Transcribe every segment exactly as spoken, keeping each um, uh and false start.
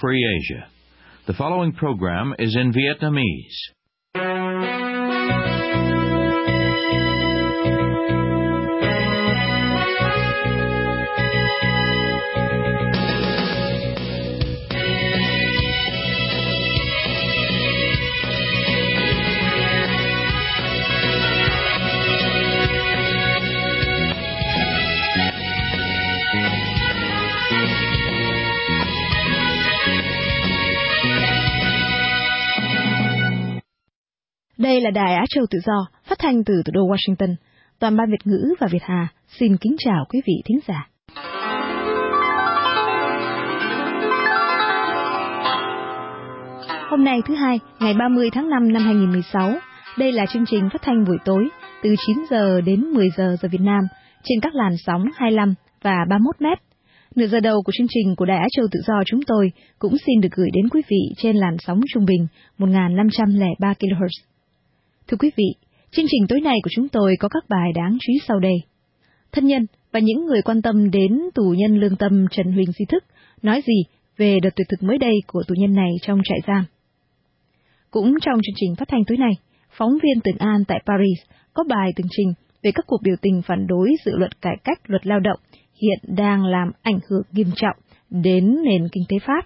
Free Asia. The following program is in Vietnamese. Đây là Đài Á Châu Tự Do, phát thanh từ thủ đô Washington. Toàn ban Việt ngữ và Việt Hà xin kính chào quý vị thính giả. Hôm nay thứ hai, ngày ba mươi tháng năm năm hai nghìn mười sáu, đây là chương trình phát thanh buổi tối từ chín giờ đến mười giờ giờ Việt Nam trên các làn sóng hai mươi lăm và ba mươi mốt mét. Nửa giờ đầu của chương trình của Đài Á Châu Tự Do chúng tôi cũng xin được gửi đến quý vị trên làn sóng trung bình một nghìn năm trăm lẻ ba ki lô héc. Thưa quý vị, chương trình tối nay của chúng tôi có các bài đáng chú ý sau đây. Thân nhân và những người quan tâm đến tù nhân lương tâm Trần Huỳnh Duy Thức nói gì về đợt tuyệt thực mới đây của tù nhân này trong trại giam. Cũng trong chương trình phát thanh tối nay, phóng viên Tường An tại Paris có bài tường trình về các cuộc biểu tình phản đối dự luật cải cách luật lao động hiện đang làm ảnh hưởng nghiêm trọng đến nền kinh tế Pháp.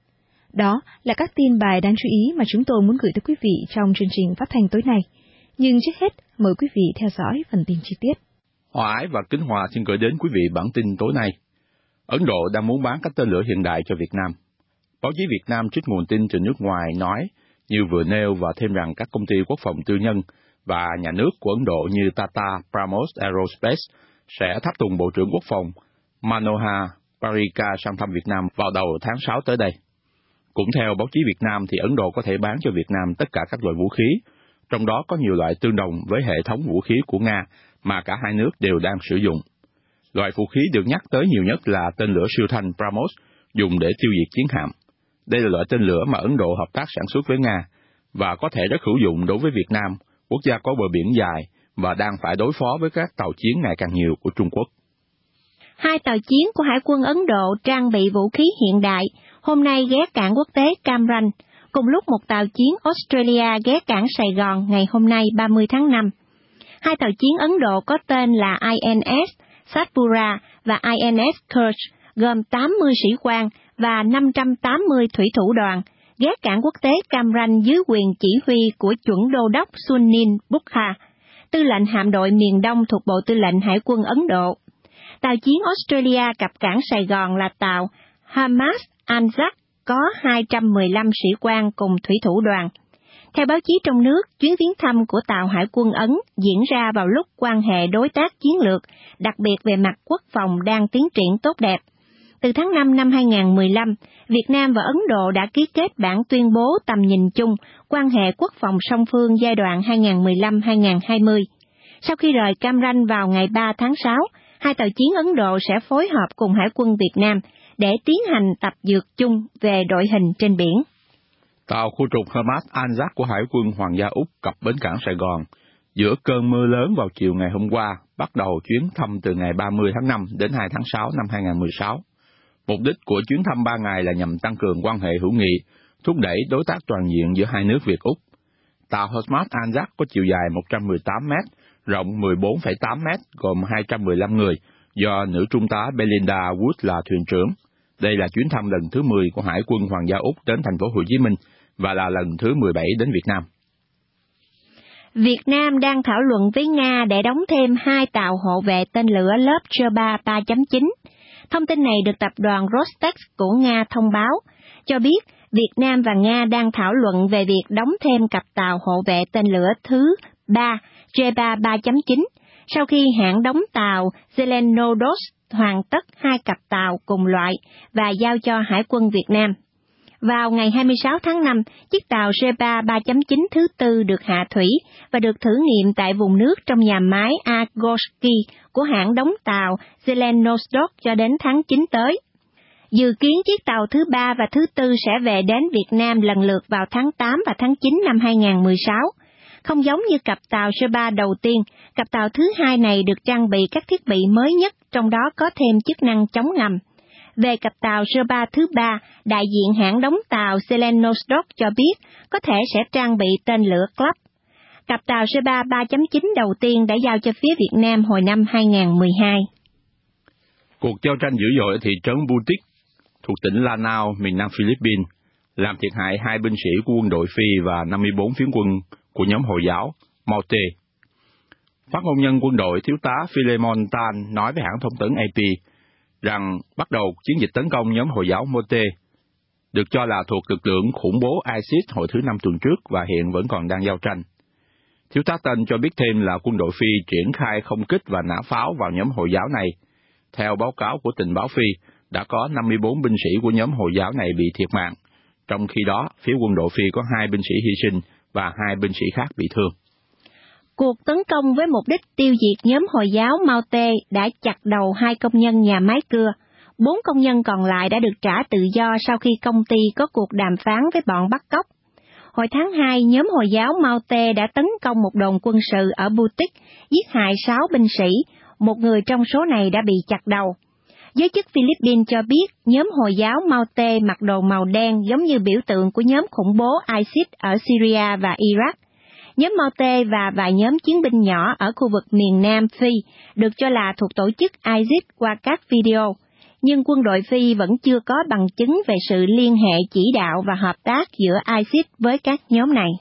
Đó là các tin bài đáng chú ý mà chúng tôi muốn gửi tới quý vị trong chương trình phát thanh tối nay. Nhưng trước hết, mời quý vị theo dõi phần tin chi tiết. Hòa Ái và Kính Hòa xin gửi đến quý vị bản tin tối nay. Ấn Độ đang muốn bán các tên lửa hiện đại cho Việt Nam. Báo chí Việt Nam trích nguồn tin từ nước ngoài nói, như vừa nêu và thêm rằng các công ty quốc phòng tư nhân và nhà nước của Ấn Độ như Tata, Pramos Aerospace sẽ tháp tùng Bộ trưởng Quốc phòng Manohar Parrikar sang thăm Việt Nam vào đầu tháng sáu tới đây. Cũng theo báo chí Việt Nam thì Ấn Độ có thể bán cho Việt Nam tất cả các loại vũ khí, trong đó có nhiều loại tương đồng với hệ thống vũ khí của Nga mà cả hai nước đều đang sử dụng. Loại vũ khí được nhắc tới nhiều nhất là tên lửa siêu thanh Brahmos dùng để tiêu diệt chiến hạm. Đây là loại tên lửa mà Ấn Độ hợp tác sản xuất với Nga và có thể rất hữu dụng đối với Việt Nam, quốc gia có bờ biển dài và đang phải đối phó với các tàu chiến ngày càng nhiều của Trung Quốc. Hai tàu chiến của Hải quân Ấn Độ trang bị vũ khí hiện đại hôm nay ghé cảng quốc tế Cam Ranh, cùng lúc một tàu chiến Australia ghé cảng Sài Gòn ngày hôm nay ba mươi tháng năm. Hai tàu chiến Ấn Độ có tên là I N S Satpura và I N S Kerch, gồm tám mươi sĩ quan và năm trăm tám mươi thủy thủ đoàn, ghé cảng quốc tế Cam Ranh dưới quyền chỉ huy của chuẩn đô đốc Sunil Bukha, tư lệnh hạm đội miền Đông thuộc Bộ Tư lệnh Hải quân Ấn Độ. Tàu chiến Australia cập cảng Sài Gòn là tàu Hamad Anzac có hai trăm mười lăm sĩ quan cùng thủy thủ đoàn. Theo báo chí trong nước, chuyến viếng thăm của tàu Hải quân Ấn diễn ra vào lúc quan hệ đối tác chiến lược, đặc biệt về mặt quốc phòng đang tiến triển tốt đẹp. Từ tháng năm năm hai nghìn mười lăm, Việt Nam và Ấn Độ đã ký kết bản tuyên bố tầm nhìn chung quan hệ quốc phòng song phương giai đoạn hai nghìn mười lăm đến hai nghìn hai mươi. Sau khi rời Cam Ranh vào ngày ba tháng sáu, hai tàu chiến Ấn Độ sẽ phối hợp cùng Hải quân Việt Nam để tiến hành tập dượt chung về đội hình trên biển. Tàu khu trục Hamad Anzac của Hải quân Hoàng gia Úc cập bến cảng Sài Gòn giữa cơn mưa lớn vào chiều ngày hôm qua, bắt đầu chuyến thăm từ ngày ba mươi tháng năm đến hai tháng sáu năm hai nghìn mười sáu. Mục đích của chuyến thăm ba ngày là nhằm tăng cường quan hệ hữu nghị, thúc đẩy đối tác toàn diện giữa hai nước Việt-Úc. Tàu Hamad Anzac có chiều dài một trăm mười tám mét, rộng mười bốn phẩy tám mét, gồm hai trăm mười lăm người, do nữ trung tá Belinda Wood là thuyền trưởng. Đây là chuyến thăm lần thứ mười của Hải quân Hoàng gia Úc đến thành phố Hồ Chí Minh và là lần thứ mười bảy đến Việt Nam. Việt Nam đang thảo luận với Nga để đóng thêm hai tàu hộ vệ tên lửa lớp Zheba ba chấm chín. Thông tin này được tập đoàn Rostex của Nga thông báo, cho biết Việt Nam và Nga đang thảo luận về việc đóng thêm cặp tàu hộ vệ tên lửa thứ ba Zheba ba chấm chín, sau khi hãng đóng tàu Zelenodos hoàn tất hai cặp tàu cùng loại và giao cho Hải quân Việt Nam. Vào ngày hai mươi sáu tháng năm, chiếc tàu Zheba ba chấm chín thứ tư được hạ thủy và được thử nghiệm tại vùng nước trong nhà máy Argosky của hãng đóng tàu Zelenodos cho đến tháng chín tới. Dự kiến chiếc tàu thứ ba và thứ tư sẽ về đến Việt Nam lần lượt vào tháng tám và tháng chín năm hai nghìn mười sáu. Không giống như cặp tàu Zheba đầu tiên, cặp tàu thứ hai này được trang bị các thiết bị mới nhất, trong đó có thêm chức năng chống ngầm. Về cặp tàu Serpa thứ ba, đại diện hãng đóng tàu Celenostock cho biết có thể sẽ trang bị tên lửa Club. Cặp tàu Serpa ba chấm chín đầu tiên đã giao cho phía Việt Nam hồi năm hai không một hai. Cuộc giao tranh dữ dội ở thị trấn Butik thuộc tỉnh Lanao, miền nam Philippines, làm thiệt hại hai binh sĩ của quân đội Phi và năm mươi bốn phiến quân của nhóm Hồi giáo Maute. Phát ngôn nhân quân đội thiếu tá Philemon Tan nói với hãng thông tấn a pê rằng bắt đầu chiến dịch tấn công nhóm Hồi giáo Maute, được cho là thuộc lực lượng khủng bố ISIS hồi thứ năm tuần trước và hiện vẫn còn đang giao tranh. Thiếu tá Tân cho biết thêm là quân đội Phi triển khai không kích và nã pháo vào nhóm Hồi giáo này. Theo báo cáo của tình báo Phi, đã có năm mươi bốn binh sĩ của nhóm Hồi giáo này bị thiệt mạng, trong khi đó phía quân đội Phi có hai binh sĩ hy sinh và hai binh sĩ khác bị thương. Cuộc tấn công với mục đích tiêu diệt nhóm Hồi giáo Maute đã chặt đầu hai công nhân nhà máy cưa. Bốn công nhân còn lại đã được trả tự do sau khi công ty có cuộc đàm phán với bọn bắt cóc. Hồi tháng hai, nhóm Hồi giáo Maute đã tấn công một đồn quân sự ở Butik, giết hại sáu binh sĩ, một người trong số này đã bị chặt đầu. Giới chức Philippines cho biết nhóm Hồi giáo Maute mặc đồ màu đen giống như biểu tượng của nhóm khủng bố ISIS ở Syria và Iraq. Nhóm Maute và vài nhóm chiến binh nhỏ ở khu vực miền Nam Phi được cho là thuộc tổ chức ISIS qua các video, nhưng quân đội Phi vẫn chưa có bằng chứng về sự liên hệ chỉ đạo và hợp tác giữa ISIS với các nhóm này.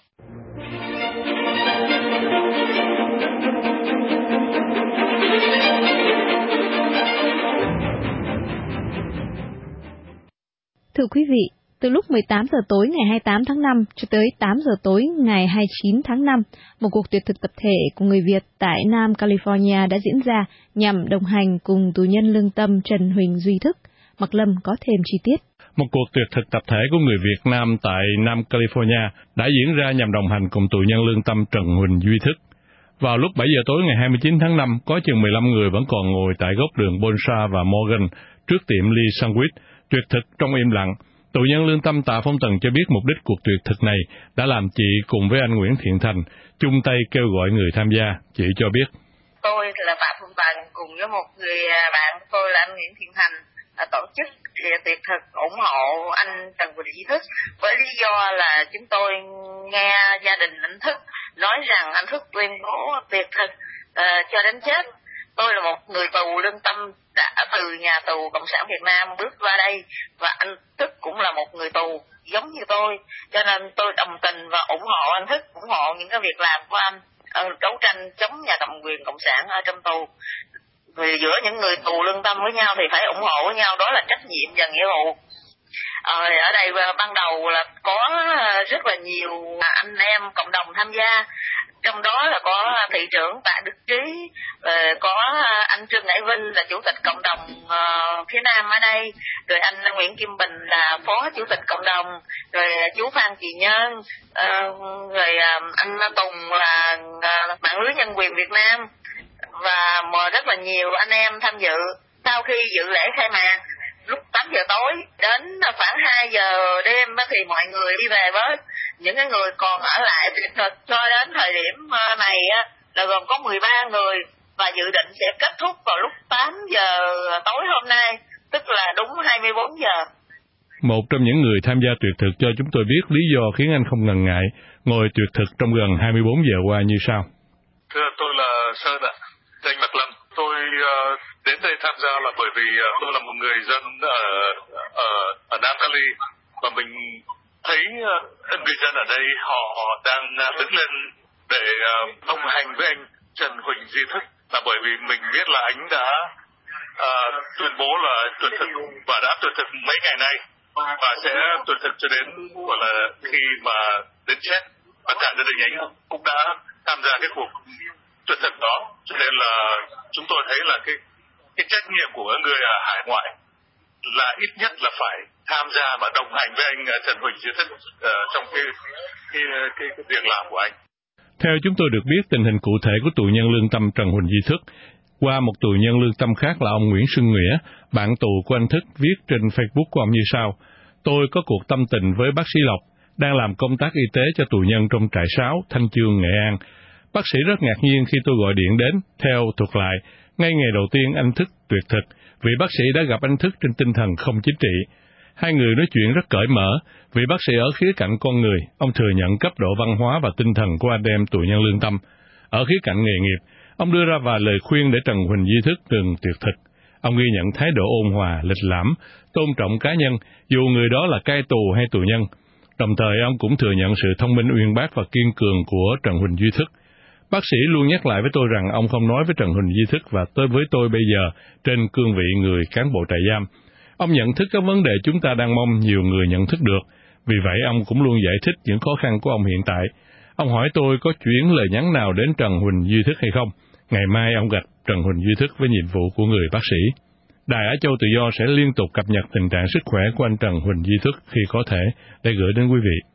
Thưa quý vị, từ lúc mười tám giờ tối ngày hai mươi tám tháng năm cho tới tám giờ tối ngày hai mươi chín tháng năm, một cuộc tuyệt thực tập thể của người Việt tại Nam California đã diễn ra nhằm đồng hành cùng tù nhân lương tâm Trần Huỳnh Duy Thức. Mạc Lâm có thêm chi tiết. Một cuộc tuyệt thực tập thể của người Việt Nam tại Nam California đã diễn ra nhằm đồng hành cùng tù nhân lương tâm Trần Huỳnh Duy Thức. Vào lúc bảy giờ tối ngày hai mươi chín tháng năm, có chừng mười lăm người vẫn còn ngồi tại góc đường Bonsa và Morgan trước tiệm Lee Sandwich, tuyệt thực trong im lặng. Tù nhân lương tâm Tạ Phong Tần cho biết mục đích cuộc tuyệt thực này đã làm chị cùng với anh Nguyễn Thiện Thành chung tay kêu gọi người tham gia. Chị cho biết: Tôi là Tạ Phong Tần cùng với một người bạn của tôi là anh Nguyễn Thiện Thành tổ chức tuyệt thực ủng hộ anh Trần Huỳnh Duy Thức, với lý do là chúng tôi nghe gia đình anh Thức nói rằng anh Thức tuyên bố tuyệt thực uh, cho đến chết. Tôi là một người tù lương tâm đã từ nhà tù Cộng sản Việt Nam bước qua đây, và anh Thức cũng là một người tù giống như tôi, cho nên tôi đồng tình và ủng hộ anh Thức, ủng hộ những cái việc làm của anh ở đấu tranh chống nhà cầm quyền Cộng sản ở trong tù. Vì giữa những người tù lương tâm với nhau thì phải ủng hộ với nhau, đó là trách nhiệm và nghĩa vụ. Ờ, ở đây ban đầu là có rất là nhiều anh em cộng đồng tham gia, trong đó là có thị trưởng Tạ Đức Trí, có anh Trương Đại Vinh là chủ tịch cộng đồng uh, phía Nam ở đây, rồi anh Nguyễn Kim Bình là phó chủ tịch cộng đồng, rồi chú Phan Kỳ Nhân, uh, rồi uh, anh Tùng là uh, mạng lưới nhân quyền Việt Nam, và mời rất là nhiều anh em tham dự. Sau khi dự lễ khai mạc lúc tám giờ tối đến khoảng hai giờ đêm thì mọi người đi về với những cái người còn ở lại tuyệt thực cho đến thời điểm này là gồm có mười ba người, và dự định sẽ kết thúc vào lúc tám giờ tối hôm nay, tức là đúng hai mươi bốn giờ. Một trong những người tham gia tuyệt thực cho chúng tôi biết lý do khiến anh không ngần ngại ngồi tuyệt thực trong gần hai mươi bốn giờ qua như sau. Thưa, tôi là Sơn ạ. Thưa anh Mạc Lâm, tôi uh, đến đây tham gia là bởi vì uh, tôi là một người dân ở ở, ở Nam Cali, và mình thấy uh, người dân ở đây họ, họ đang uh, đứng lên để uh, đồng hành với anh Trần Huỳnh Duy Thức, là bởi vì mình biết là anh đã uh, tuyên bố là tuyệt thực và đã tuyệt thực mấy ngày nay và sẽ tuyệt thực cho đến gọi là khi mà đến chết, và cả gia đình anh cũng đã tham gia cái cuộc tuyệt thực đó, cho nên là chúng tôi thấy là cái cái trách nhiệm của người ở hải ngoại là ít nhất là phải tham gia và đồng hành với anh Trần Huỳnh Duy Thức uh, trong cái cái, cái cái việc làm của anh. Theo chúng tôi được biết, tình hình cụ thể của tù nhân lương tâm Trần Huỳnh Duy Thức qua một tù nhân lương tâm khác là ông Nguyễn Xuân Nghĩa, bạn tù của anh Thức, viết trên Facebook của ông như sau: Tôi có cuộc tâm tình với bác sĩ Lộc, đang làm công tác y tế cho tù nhân trong trại sáu, Thanh Chương, Nghệ An. Bác sĩ rất ngạc nhiên khi tôi gọi điện đến. Theo thuật lại, ngay ngày đầu tiên anh Thức tuyệt thực, vị bác sĩ đã gặp anh Thức trên tinh thần không chính trị. Hai người nói chuyện rất cởi mở, vị bác sĩ ở khía cạnh con người, ông thừa nhận cấp độ văn hóa và tinh thần của anh em tù nhân lương tâm. Ở khía cạnh nghề nghiệp, ông đưa ra vài lời khuyên để Trần Huỳnh Duy Thức ngừng tuyệt thực. Ông ghi nhận thái độ ôn hòa, lịch lãm, tôn trọng cá nhân, dù người đó là cai tù hay tù nhân. Đồng thời ông cũng thừa nhận sự thông minh uyên bác và kiên cường của Trần Huỳnh Duy Thức. Bác sĩ luôn nhắc lại với tôi rằng ông không nói với Trần Huỳnh Duy Thức và tới với tôi bây giờ trên cương vị người cán bộ trại giam. Ông nhận thức các vấn đề chúng ta đang mong nhiều người nhận thức được. Vì vậy ông cũng luôn giải thích những khó khăn của ông hiện tại. Ông hỏi tôi có chuyển lời nhắn nào đến Trần Huỳnh Duy Thức hay không. Ngày mai ông gặp Trần Huỳnh Duy Thức với nhiệm vụ của người bác sĩ. Đài Á Châu Tự Do sẽ liên tục cập nhật tình trạng sức khỏe của anh Trần Huỳnh Duy Thức khi có thể để gửi đến quý vị.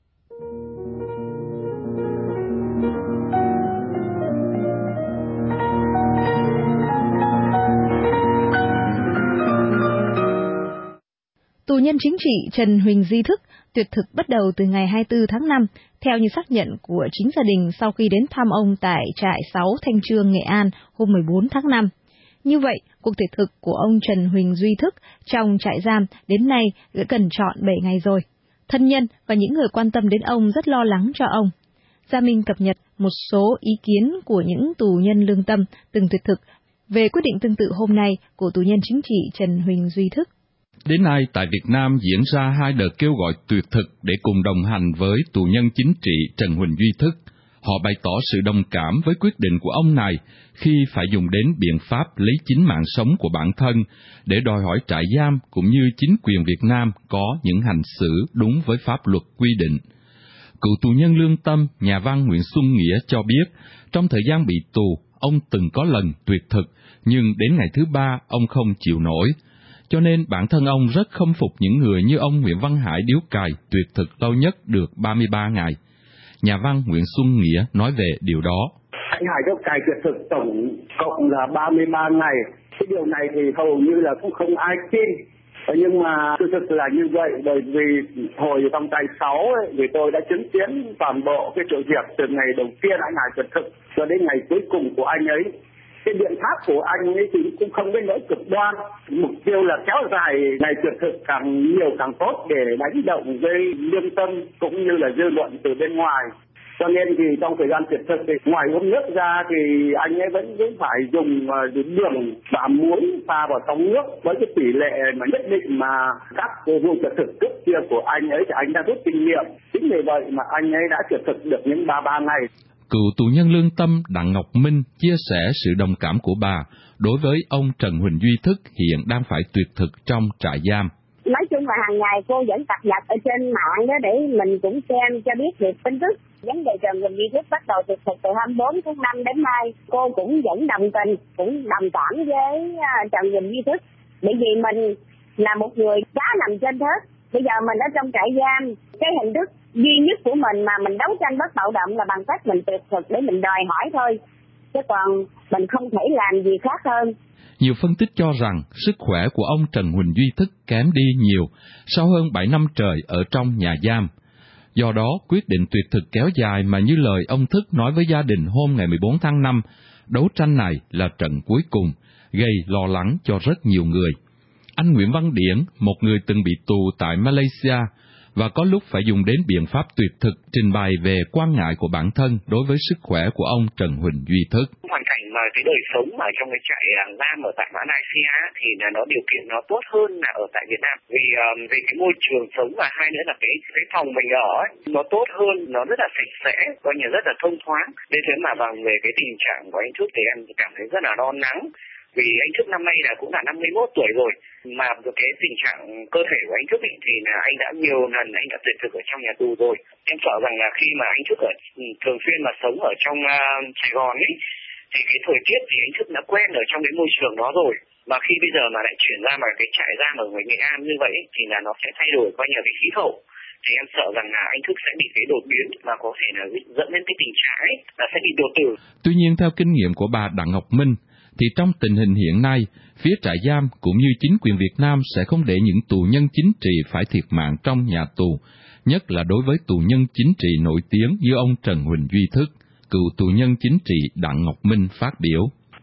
Tù nhân chính trị Trần Huỳnh Duy Thức tuyệt thực bắt đầu từ ngày hai mươi tư tháng năm, theo như xác nhận của chính gia đình sau khi đến thăm ông tại trại sáu Thanh Chương, Nghệ An hôm mười bốn tháng năm. Như vậy, cuộc tuyệt thực của ông Trần Huỳnh Duy Thức trong trại giam đến nay đã cần trọn bảy ngày rồi. Thân nhân và những người quan tâm đến ông rất lo lắng cho ông. Gia Minh cập nhật một số ý kiến của những tù nhân lương tâm từng tuyệt thực về quyết định tương tự hôm nay của tù nhân chính trị Trần Huỳnh Duy Thức. Đến nay, tại Việt Nam diễn ra hai đợt kêu gọi tuyệt thực để cùng đồng hành với tù nhân chính trị Trần Huỳnh Duy Thức. Họ bày tỏ sự đồng cảm với quyết định của ông này khi phải dùng đến biện pháp lấy chính mạng sống của bản thân để đòi hỏi trại giam cũng như chính quyền Việt Nam có những hành xử đúng với pháp luật quy định. Cựu tù nhân lương tâm, nhà văn Nguyễn Xuân Nghĩa cho biết, trong thời gian bị tù, ông từng có lần tuyệt thực, nhưng đến ngày thứ ba ông không chịu nổi. Cho nên bản thân ông rất khâm phục những người như ông Nguyễn Văn Hải Điếu Cày tuyệt thực lâu nhất được ba mươi ba ngày. Nhà văn Nguyễn Xuân Nghĩa nói về điều đó. Anh Hải Điếu Cày tuyệt thực tổng cộng là ba mươi ba ngày. Cái điều này thì hầu như là cũng không ai tin. Nhưng mà sự thực là như vậy, bởi vì hồi trong trại sáu ấy, thì tôi đã chứng kiến toàn bộ cái sự việc từ ngày đầu tiên anh Hải tuyệt thực cho đến ngày cuối cùng của anh ấy. Cái biện pháp của anh ấy thì cũng không đến nỗi cực đoan, mục tiêu là kéo dài ngày tuyệt thực càng nhiều càng tốt để đánh động gây lương tâm cũng như là dư luận từ bên ngoài. Cho nên thì trong thời gian tuyệt thực thì ngoài uống nước ra thì anh ấy vẫn vẫn phải dùng đường và muối pha vào trong nước với cái tỷ lệ mà nhất định mà các vụ tuyệt thực trước kia của anh ấy thì anh đã rút kinh nghiệm. Chính vì vậy mà anh ấy đã tuyệt thực được những ba mươi ba ngày. Cựu tù nhân lương tâm Đặng Ngọc Minh chia sẻ sự đồng cảm của bà đối với ông Trần Huỳnh Duy Thức hiện đang phải tuyệt thực trong trại giam. Nói chung là hàng ngày cô vẫn cập nhật ở trên mạng đó để mình cũng xem cho biết được tin tức. Vấn đề Trần Huỳnh Duy Thức bắt đầu tuyệt thực từ hai mươi bốn tháng năm đến nay, cô cũng vẫn đồng tình, cũng đồng cảm với Trần Huỳnh Duy Thức. Bởi vì mình là một người cá nằm trên thớt, bây giờ mình ở trong trại giam, cái hình thức duy nhất của mình mà mình đấu tranh bất bạo động là bằng cách mình tuyệt thực để mình đòi hỏi thôi, chứ còn mình không thể làm gì khác hơn. Nhiều phân tích cho rằng sức khỏe của ông Trần Huỳnh Duy Thức kém đi nhiều sau hơn bảy năm trời ở trong nhà giam. Do đó, quyết định tuyệt thực kéo dài mà như lời ông Thức nói với gia đình hôm ngày mười bốn tháng năm, đấu tranh này là trận cuối cùng, gây lo lắng cho rất nhiều người. Anh Nguyễn Văn Điển, một người từng bị tù tại Malaysia, và có lúc phải dùng đến biện pháp tuyệt thực trình bày về quan ngại của bản thân đối với sức khỏe của ông Trần Huỳnh Duy Thức. Hoàn cảnh mà cái đời sống ở trong cái trại giam ở tại Malaysia thì là nó điều kiện nó tốt hơn là ở tại Việt Nam, vì um, vì cái môi trường sống và hai nữa là cái cái phòng mình ở ấy, nó tốt hơn, nó rất là sạch sẽ, coi như rất là thông thoáng. Nên thế mà bằng về cái tình trạng của anh Thức thì em cảm thấy rất là lo lắng. Vì anh Thức năm nay là cũng là năm mươi mốt tuổi rồi, mà cái tình trạng cơ thể của anh Thức ấy, thì là anh đã nhiều lần anh đã tuyệt thực ở trong nhà tù rồi. Em sợ rằng là khi mà anh Thức ở thường xuyên mà sống ở trong uh, Sài Gòn ấy, thì cái thời tiết thì anh Thức đã quen ở trong cái môi trường đó rồi. Và khi bây giờ mà lại chuyển ra vào cái trại giam ở ngoài Nghệ An như vậy thì là nó sẽ thay đổi coi như cái khí hậu. Thì em sợ rằng là anh Thức sẽ bị cái đột biến mà có thể là dẫn đến cái tình trạng ấy là sẽ bị đột tử. Tuy nhiên theo kinh nghiệm của bà Đặng Ngọc Minh, thì trong tình hình hiện nay, phía trại giam cũng như chính quyền Việt Nam sẽ không để những tù nhân chính trị phải thiệt mạng trong nhà tù, nhất là đối với tù nhân chính trị nổi tiếng như ông Trần Huỳnh Duy Thức, cựu tù nhân chính trị Đặng Ngọc Minh phát biểu.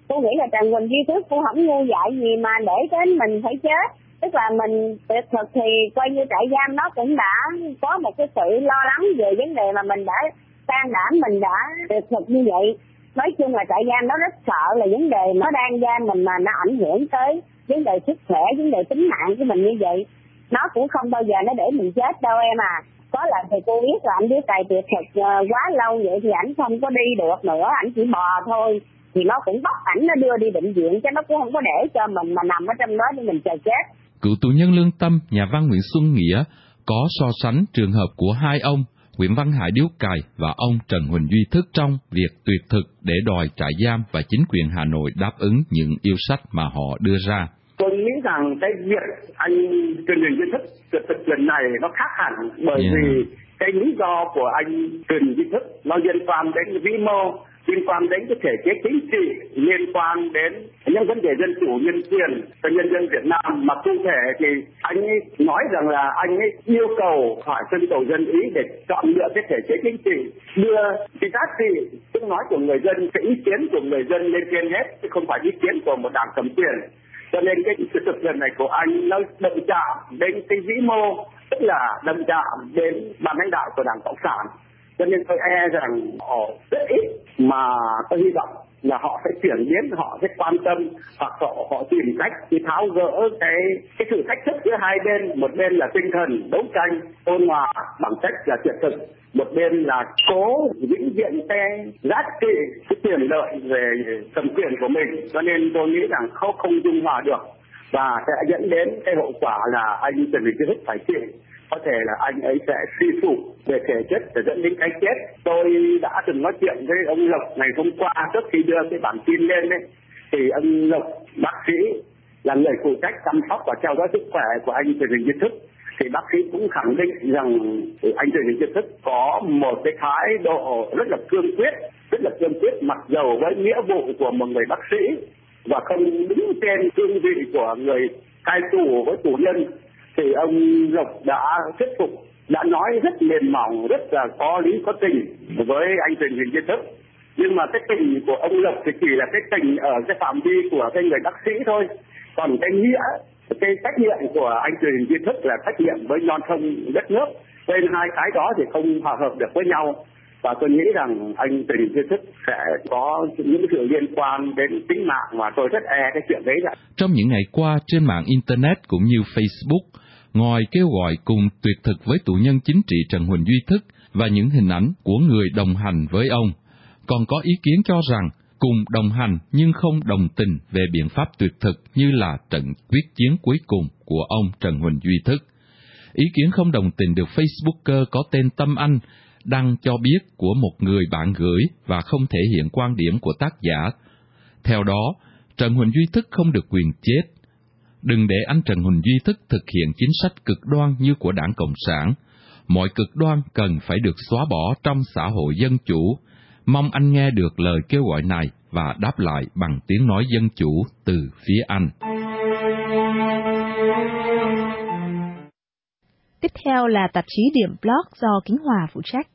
Cô nghĩ là Trần Huỳnh Duy Thức cũng không ngu dại gì mà để đến mình phải chết. Tức là mình tuyệt thực thì coi như trại giam nó cũng đã có một cái sự lo lắng về vấn đề mà mình đã can đảm, mình đã tuyệt thực như vậy. Nói chung là trại giam nó rất sợ là vấn đề nó đang giam mình mà nó ảnh hưởng tới vấn đề sức khỏe, vấn đề tính mạng của mình như vậy. Nó cũng không bao giờ nó để mình chết đâu em à. Có lần thì cô biết là anh biết cài tuyệt thực quá lâu vậy thì ảnh không có đi được nữa, ảnh chỉ bò thôi. Thì nó cũng bắt ảnh nó đưa đi bệnh viện chứ nó cũng không có để cho mình mà nằm ở trong đó để mình chờ chết. Cựu tù nhân lương tâm, nhà văn Nguyễn Xuân Nghĩa có so sánh trường hợp của hai ông Nguyễn Văn Hải Điếu Cày và ông Trần Huỳnh Duy Thức trong việc tuyệt thực để đòi trại giam và chính quyền Hà Nội đáp ứng những yêu sách mà họ đưa ra. Tôi nghĩ rằng cái việc anh Trần Huỳnh Duy Thức tuyệt thực lần này nó khác hẳn bởi yeah. vì cái lý do của anh Trần Duy Thức nó liên quan đến vĩ mô, liên quan đến cái thể chế chính trị, liên quan đến những vấn đề dân chủ, nhân quyền cho nhân dân Việt Nam. Mà cụ thể thì anh ấy nói rằng là anh ấy yêu cầu hỏi trưng cầu dân ý để chọn lựa cái thể chế chính trị, đưa cái giá trị tiếng nói của người dân, cái ý kiến của người dân lên trên hết, chứ không phải ý kiến của một đảng cầm quyền. Cho nên cái sự thực hiện này của anh nó đậm chạm đến cái vĩ mô, tức là đậm chạm đến ban lãnh đạo của Đảng Cộng sản. Cho nên tôi e rằng họ rất ít mà tôi hy vọng là họ sẽ chuyển biến, họ sẽ quan tâm hoặc họ, họ tìm cách để tháo gỡ cái cái sự thách thức giữa hai bên. Một bên là tinh thần đấu tranh ôn hòa bằng cách là tuyệt thực, một bên là cố vĩnh viễn cái giá trị cái quyền lợi về cầm quyền của mình. Cho nên tôi nghĩ rằng không không dung hòa được và sẽ dẫn đến cái hậu quả là anh Trần Huỳnh Duy Thức phải chịu. Có thể là anh ấy sẽ suy sụp về thể chất để dẫn đến cái chết. Tôi đã từng nói chuyện với ông Lộc ngày hôm qua trước khi đưa cái bản tin lên đấy, thì ông Lộc bác sĩ là người phụ trách chăm sóc và theo dõi sức khỏe của anh Trần Huỳnh Duy Thức, thì bác sĩ cũng khẳng định rằng anh Trần Huỳnh Duy Thức có một cái thái độ rất là cương quyết, rất là cương quyết mặc dầu với nghĩa vụ của một người bác sĩ và không đứng trên cương vị của người cai tù với tù nhân. Thì ông Lộc đã thuyết phục, đã nói rất mềm mỏng, rất là có lý có tình với anh Trần Huỳnh Duy Thức. Nhưng mà cái tình của ông Lộc thì chỉ là cái tình ở cái phạm vi của cái người bác sĩ thôi. Còn cái nghĩa, cái trách nhiệm của anh Trần Huỳnh Duy Thức là trách nhiệm với non sông đất nước. Nên hai cái đó thì không hòa hợp được với nhau. Và tôi nghĩ rằng anh Trần Huỳnh Duy Thức sẽ có những sự liên quan đến tính mạng mà tôi rất e cái chuyện đấy. Là trong những ngày qua trên mạng Internet cũng như Facebook, ngoài kêu gọi cùng tuyệt thực với tù nhân chính trị Trần Huỳnh Duy Thức và những hình ảnh của người đồng hành với ông, còn có ý kiến cho rằng cùng đồng hành nhưng không đồng tình về biện pháp tuyệt thực như là trận quyết chiến cuối cùng của ông Trần Huỳnh Duy Thức. Ý kiến không đồng tình được Facebooker có tên Tâm Anh đăng cho biết của một người bạn gửi và không thể hiện quan điểm của tác giả. Theo đó, Trần Huỳnh Duy Thức không được quyền chết. Đừng để anh Trần Huỳnh Duy Thức thực hiện chính sách cực đoan như của Đảng Cộng sản. Mọi cực đoan cần phải được xóa bỏ trong xã hội dân chủ. Mong anh nghe được lời kêu gọi này và đáp lại bằng tiếng nói dân chủ từ phía anh. Tiếp theo là tạp chí Điểm Blog do Kính Hòa phụ trách.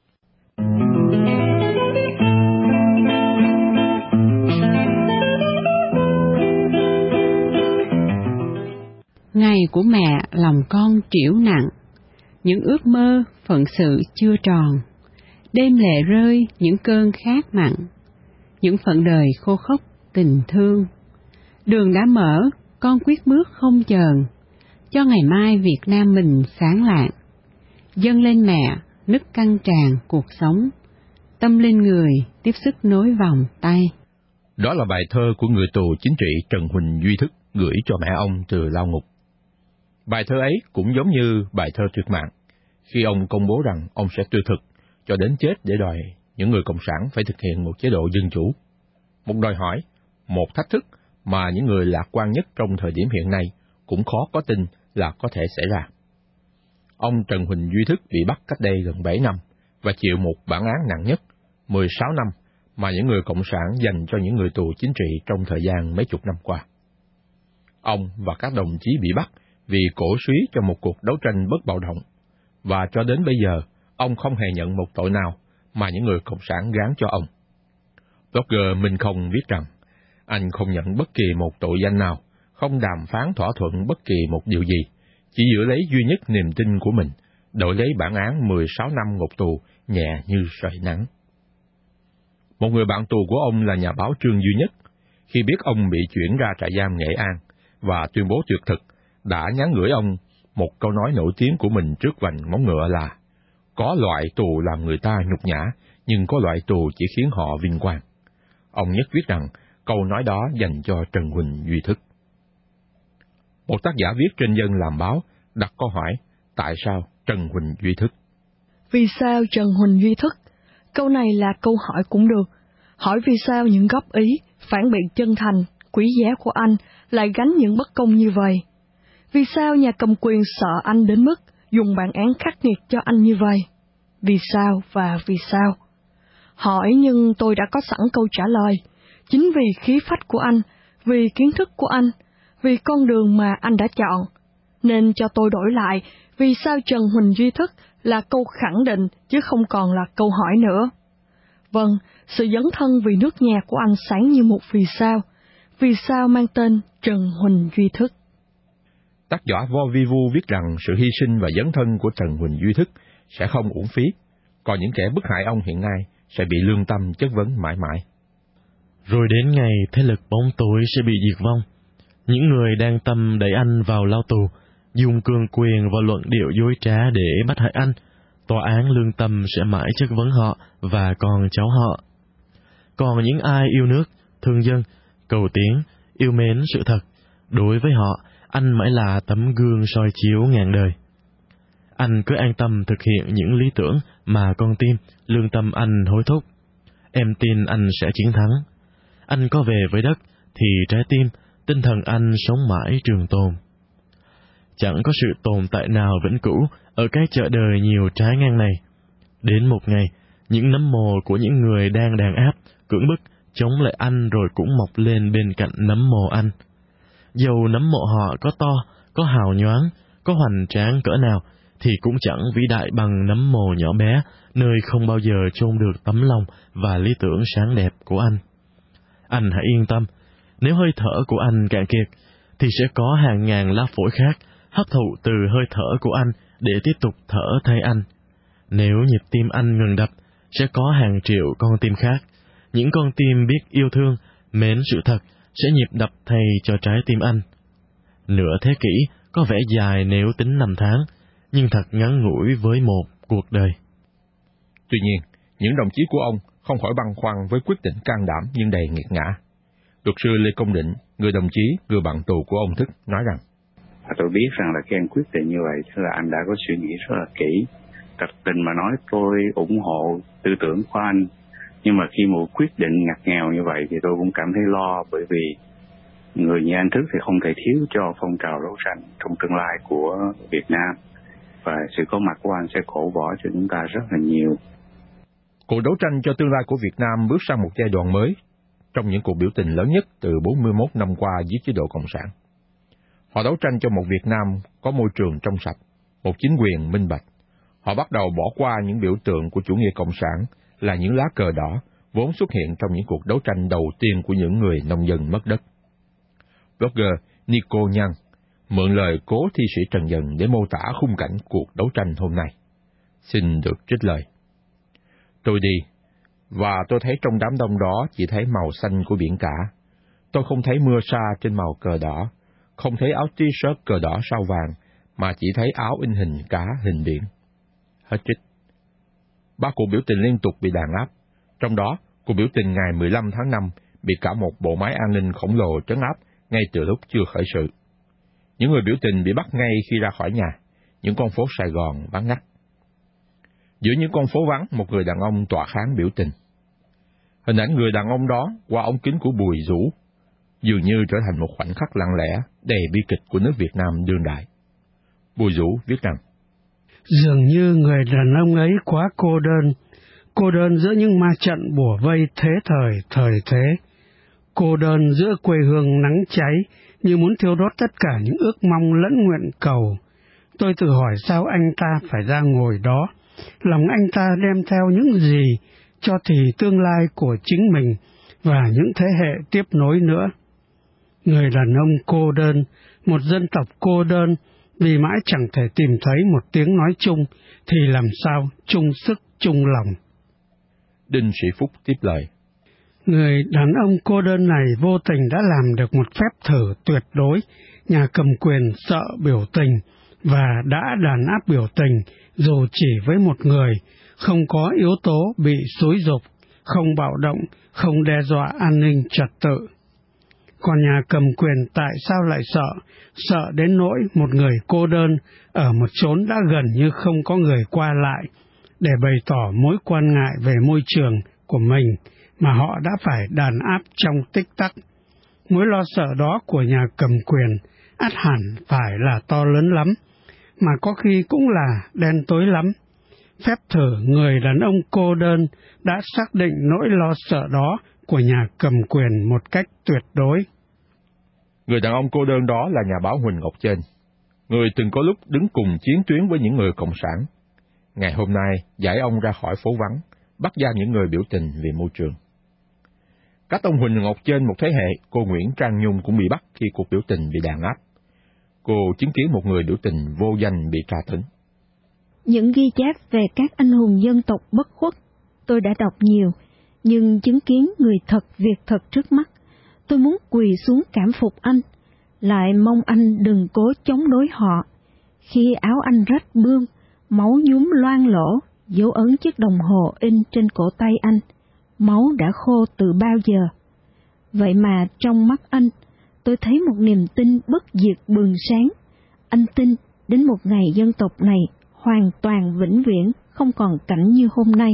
Ngày của mẹ lòng con trĩu nặng, những ước mơ phận sự chưa tròn, đêm lệ rơi những cơn khát mặn, những phận đời khô khốc tình thương. Đường đã mở, con quyết bước không chờn, cho ngày mai Việt Nam mình sáng lạng. Dâng lên mẹ, nức căng tràn cuộc sống, tâm linh người tiếp sức nối vòng tay. Đó là bài thơ của người tù chính trị Trần Huỳnh Duy Thức gửi cho mẹ ông từ lao ngục. Bài thơ ấy cũng giống như bài thơ tuyệt mạng, khi ông công bố rằng ông sẽ tuyệt thực cho đến chết để đòi những người cộng sản phải thực hiện một chế độ dân chủ. Một đòi hỏi, một thách thức mà những người lạc quan nhất trong thời điểm hiện nay cũng khó có tin là có thể xảy ra. Ông Trần Huỳnh Duy Thức bị bắt cách đây gần bảy năm và chịu một bản án nặng nhất, mười sáu năm, mà những người cộng sản dành cho những người tù chính trị trong thời gian mấy chục năm qua. Ông và các đồng chí bị bắt vì cổ suý cho một cuộc đấu tranh bất bạo động, và cho đến bây giờ, ông không hề nhận một tội nào mà những người cộng sản gán cho ông. Blogger Minh Không viết rằng, Anh không nhận bất kỳ một tội danh nào, không đàm phán thỏa thuận bất kỳ một điều gì, chỉ giữ lấy duy nhất niềm tin của mình, đổi lấy bản án mười sáu năm ngục tù nhẹ như sợi nắng. Một người bạn tù của ông là nhà báo Trương Duy Nhất, khi biết ông bị chuyển ra trại giam Nghệ An và tuyên bố tuyệt thực, đã nhắn gửi ông một câu nói nổi tiếng của mình trước vành móng ngựa là: có loại tù làm người ta nhục nhã, nhưng có loại tù chỉ khiến họ vinh quang. Ông Nhất viết rằng câu nói đó dành cho Trần Huỳnh Duy Thức. Một tác giả viết trên Dân Làm Báo đặt câu hỏi: tại sao Trần Huỳnh Duy Thức? Vì sao Trần Huỳnh Duy Thức? Câu này là câu hỏi cũng được. Hỏi vì sao những góp ý, phản biện chân thành, quý giá của anh lại gánh những bất công như vậy? Vì sao nhà cầm quyền sợ anh đến mức dùng bản án khắc nghiệt cho anh như vậy? Vì sao và vì sao? Hỏi nhưng tôi đã có sẵn câu trả lời. Chính vì khí phách của anh, vì kiến thức của anh, vì con đường mà anh đã chọn, nên cho tôi đổi lại vì sao Trần Huỳnh Duy Thức là câu khẳng định chứ không còn là câu hỏi nữa. Vâng, sự dấn thân vì nước nhà của anh sáng như một vì sao, vì sao mang tên Trần Huỳnh Duy Thức. Tác giả Vo Vi Vu viết rằng sự hy sinh và dấn thân của Trần Huỳnh Duy Thức sẽ không uổng phí, còn những kẻ bức hại ông hiện nay sẽ bị lương tâm chất vấn mãi mãi. Rồi đến ngày thế lực bóng tối sẽ bị diệt vong, những người đang tâm đẩy anh vào lao tù, dùng cường quyền và luận điệu dối trá để bắt hại anh, tòa án lương tâm sẽ mãi chất vấn họ và con cháu họ. Còn những ai yêu nước, thương dân, cầu tiến, yêu mến sự thật, đối với họ, anh mãi là tấm gương soi chiếu ngàn đời. Anh cứ an tâm thực hiện những lý tưởng mà con tim, lương tâm anh hối thúc. Em tin anh sẽ chiến thắng. Anh có về với đất, thì trái tim, tinh thần anh sống mãi trường tồn. Chẳng có sự tồn tại nào vĩnh cửu ở cái chợ đời nhiều trái ngang này. Đến một ngày, những nấm mồ của những người đang đàn áp, cưỡng bức, chống lại anh rồi cũng mọc lên bên cạnh nấm mồ anh. Dầu nấm mộ họ có to, có hào nhoáng, có hoành tráng cỡ nào, thì cũng chẳng vĩ đại bằng nấm mồ nhỏ bé, nơi không bao giờ chôn được tấm lòng và lý tưởng sáng đẹp của anh. Anh hãy yên tâm, nếu hơi thở của anh cạn kiệt, thì sẽ có hàng ngàn lá phổi khác hấp thụ từ hơi thở của anh để tiếp tục thở thay anh. Nếu nhịp tim anh ngừng đập, sẽ có hàng triệu con tim khác, những con tim biết yêu thương, mến sự thật, sẽ nhịp đập thay cho trái tim anh. Nửa thế kỷ có vẻ dài nếu tính năm tháng, nhưng thật ngắn ngủi với một cuộc đời. Tuy nhiên, những đồng chí của ông không khỏi băn khoăn với quyết định can đảm nhưng đầy nghiệt ngã. Luật sư Lê Công Định, người đồng chí, người bạn tù của ông Thức, nói rằng: tôi biết rằng là khi anh quyết định như vậy, tức là anh đã có suy nghĩ rất là kỹ. Thật tình mà nói, tôi ủng hộ tư tưởng của anh, nhưng mà khi một quyết định ngặt nghèo như vậy thì tôi cũng cảm thấy lo, bởi vì người như anh Thức thì không thể thiếu cho phong trào đấu tranh trong tương lai của Việt Nam, và sự có mặt của anh sẽ cổ võ cho chúng ta rất là nhiều. Cuộc đấu tranh cho tương lai của Việt Nam bước sang một giai đoạn mới trong những cuộc biểu tình lớn nhất từ bốn mươi mốt năm qua dưới chế độ Cộng sản. Họ đấu tranh cho một Việt Nam có môi trường trong sạch, một chính quyền minh bạch. Họ bắt đầu bỏ qua những biểu tượng của chủ nghĩa cộng sản là những lá cờ đỏ vốn xuất hiện trong những cuộc đấu tranh đầu tiên của những người nông dân mất đất. Blogger Nico Nhang mượn lời cố thi sĩ Trần Dần để mô tả khung cảnh cuộc đấu tranh hôm nay. Xin được trích lời. Tôi đi, và tôi thấy trong đám đông đó chỉ thấy màu xanh của biển cả. Tôi không thấy mưa sa trên màu cờ đỏ, không thấy áo t-shirt cờ đỏ sao vàng, mà chỉ thấy áo in hình cá hình biển. Hết trích. Ba cuộc biểu tình liên tục bị đàn áp, trong đó cuộc biểu tình ngày mười lăm tháng năm bị cả một bộ máy an ninh khổng lồ trấn áp ngay từ lúc chưa khởi sự. Những người biểu tình bị bắt ngay khi ra khỏi nhà, những con phố Sài Gòn vắng ngắt. Giữa những con phố vắng, một người đàn ông tọa kháng biểu tình. Hình ảnh người đàn ông đó qua ống kính của Bùi Dũ dường như trở thành một khoảnh khắc lặng lẽ đầy bi kịch của nước Việt Nam đương đại. Bùi Dũ viết rằng: dường như người đàn ông ấy quá cô đơn, cô đơn giữa những ma trận bủa vây thế thời thời thế, cô đơn giữa quê hương nắng cháy như muốn thiêu đốt tất cả những ước mong lẫn nguyện cầu. Tôi tự hỏi sao anh ta phải ra ngồi đó, lòng anh ta đem theo những gì cho thì tương lai của chính mình, và những thế hệ tiếp nối nữa. Người đàn ông cô đơn, một dân tộc cô đơn, vì mãi chẳng thể tìm thấy một tiếng nói chung, thì làm sao chung sức chung lòng. Đinh Sĩ Phúc tiếp lời. Người đàn ông cô đơn này vô tình đã làm được một phép thử tuyệt đối. Nhà cầm quyền sợ biểu tình và đã đàn áp biểu tình dù chỉ với một người, không có yếu tố bị xúi giục, không bạo động, không đe dọa an ninh trật tự. Còn nhà cầm quyền tại sao lại sợ? Sợ đến nỗi một người cô đơn ở một chốn đã gần như không có người qua lại, để bày tỏ mối quan ngại về môi trường của mình mà họ đã phải đàn áp trong tích tắc. Mối lo sợ đó của nhà cầm quyền ắt hẳn phải là to lớn lắm, mà có khi cũng là đen tối lắm. Phép thử người đàn ông cô đơn đã xác định nỗi lo sợ đó của nhà cầm quyền một cách tuyệt đối. Người đàn ông cô đơn đó là nhà báo Huỳnh Ngọc Chênh, người từng có lúc đứng cùng chiến tuyến với những người cộng sản. Ngày hôm nay, giải ông ra khỏi phố vắng, bắt giam những người biểu tình vì môi trường. Cách ông Huỳnh Ngọc Chênh một thế hệ, cô Nguyễn Trang Nhung cũng bị bắt khi cuộc biểu tình bị đàn áp. Cô chứng kiến một người biểu tình vô danh bị tra tấn. Những ghi chép về các anh hùng dân tộc bất khuất, tôi đã đọc nhiều, nhưng chứng kiến người thật việc thật trước mắt, tôi muốn quỳ xuống cảm phục anh, lại mong anh đừng cố chống đối họ. Khi áo anh rách bươm, máu nhúm loang lỗ, dấu ấn chiếc đồng hồ in trên cổ tay anh, máu đã khô từ bao giờ. Vậy mà trong mắt anh, tôi thấy một niềm tin bất diệt bừng sáng. Anh tin đến một ngày dân tộc này hoàn toàn vĩnh viễn, không còn cảnh như hôm nay.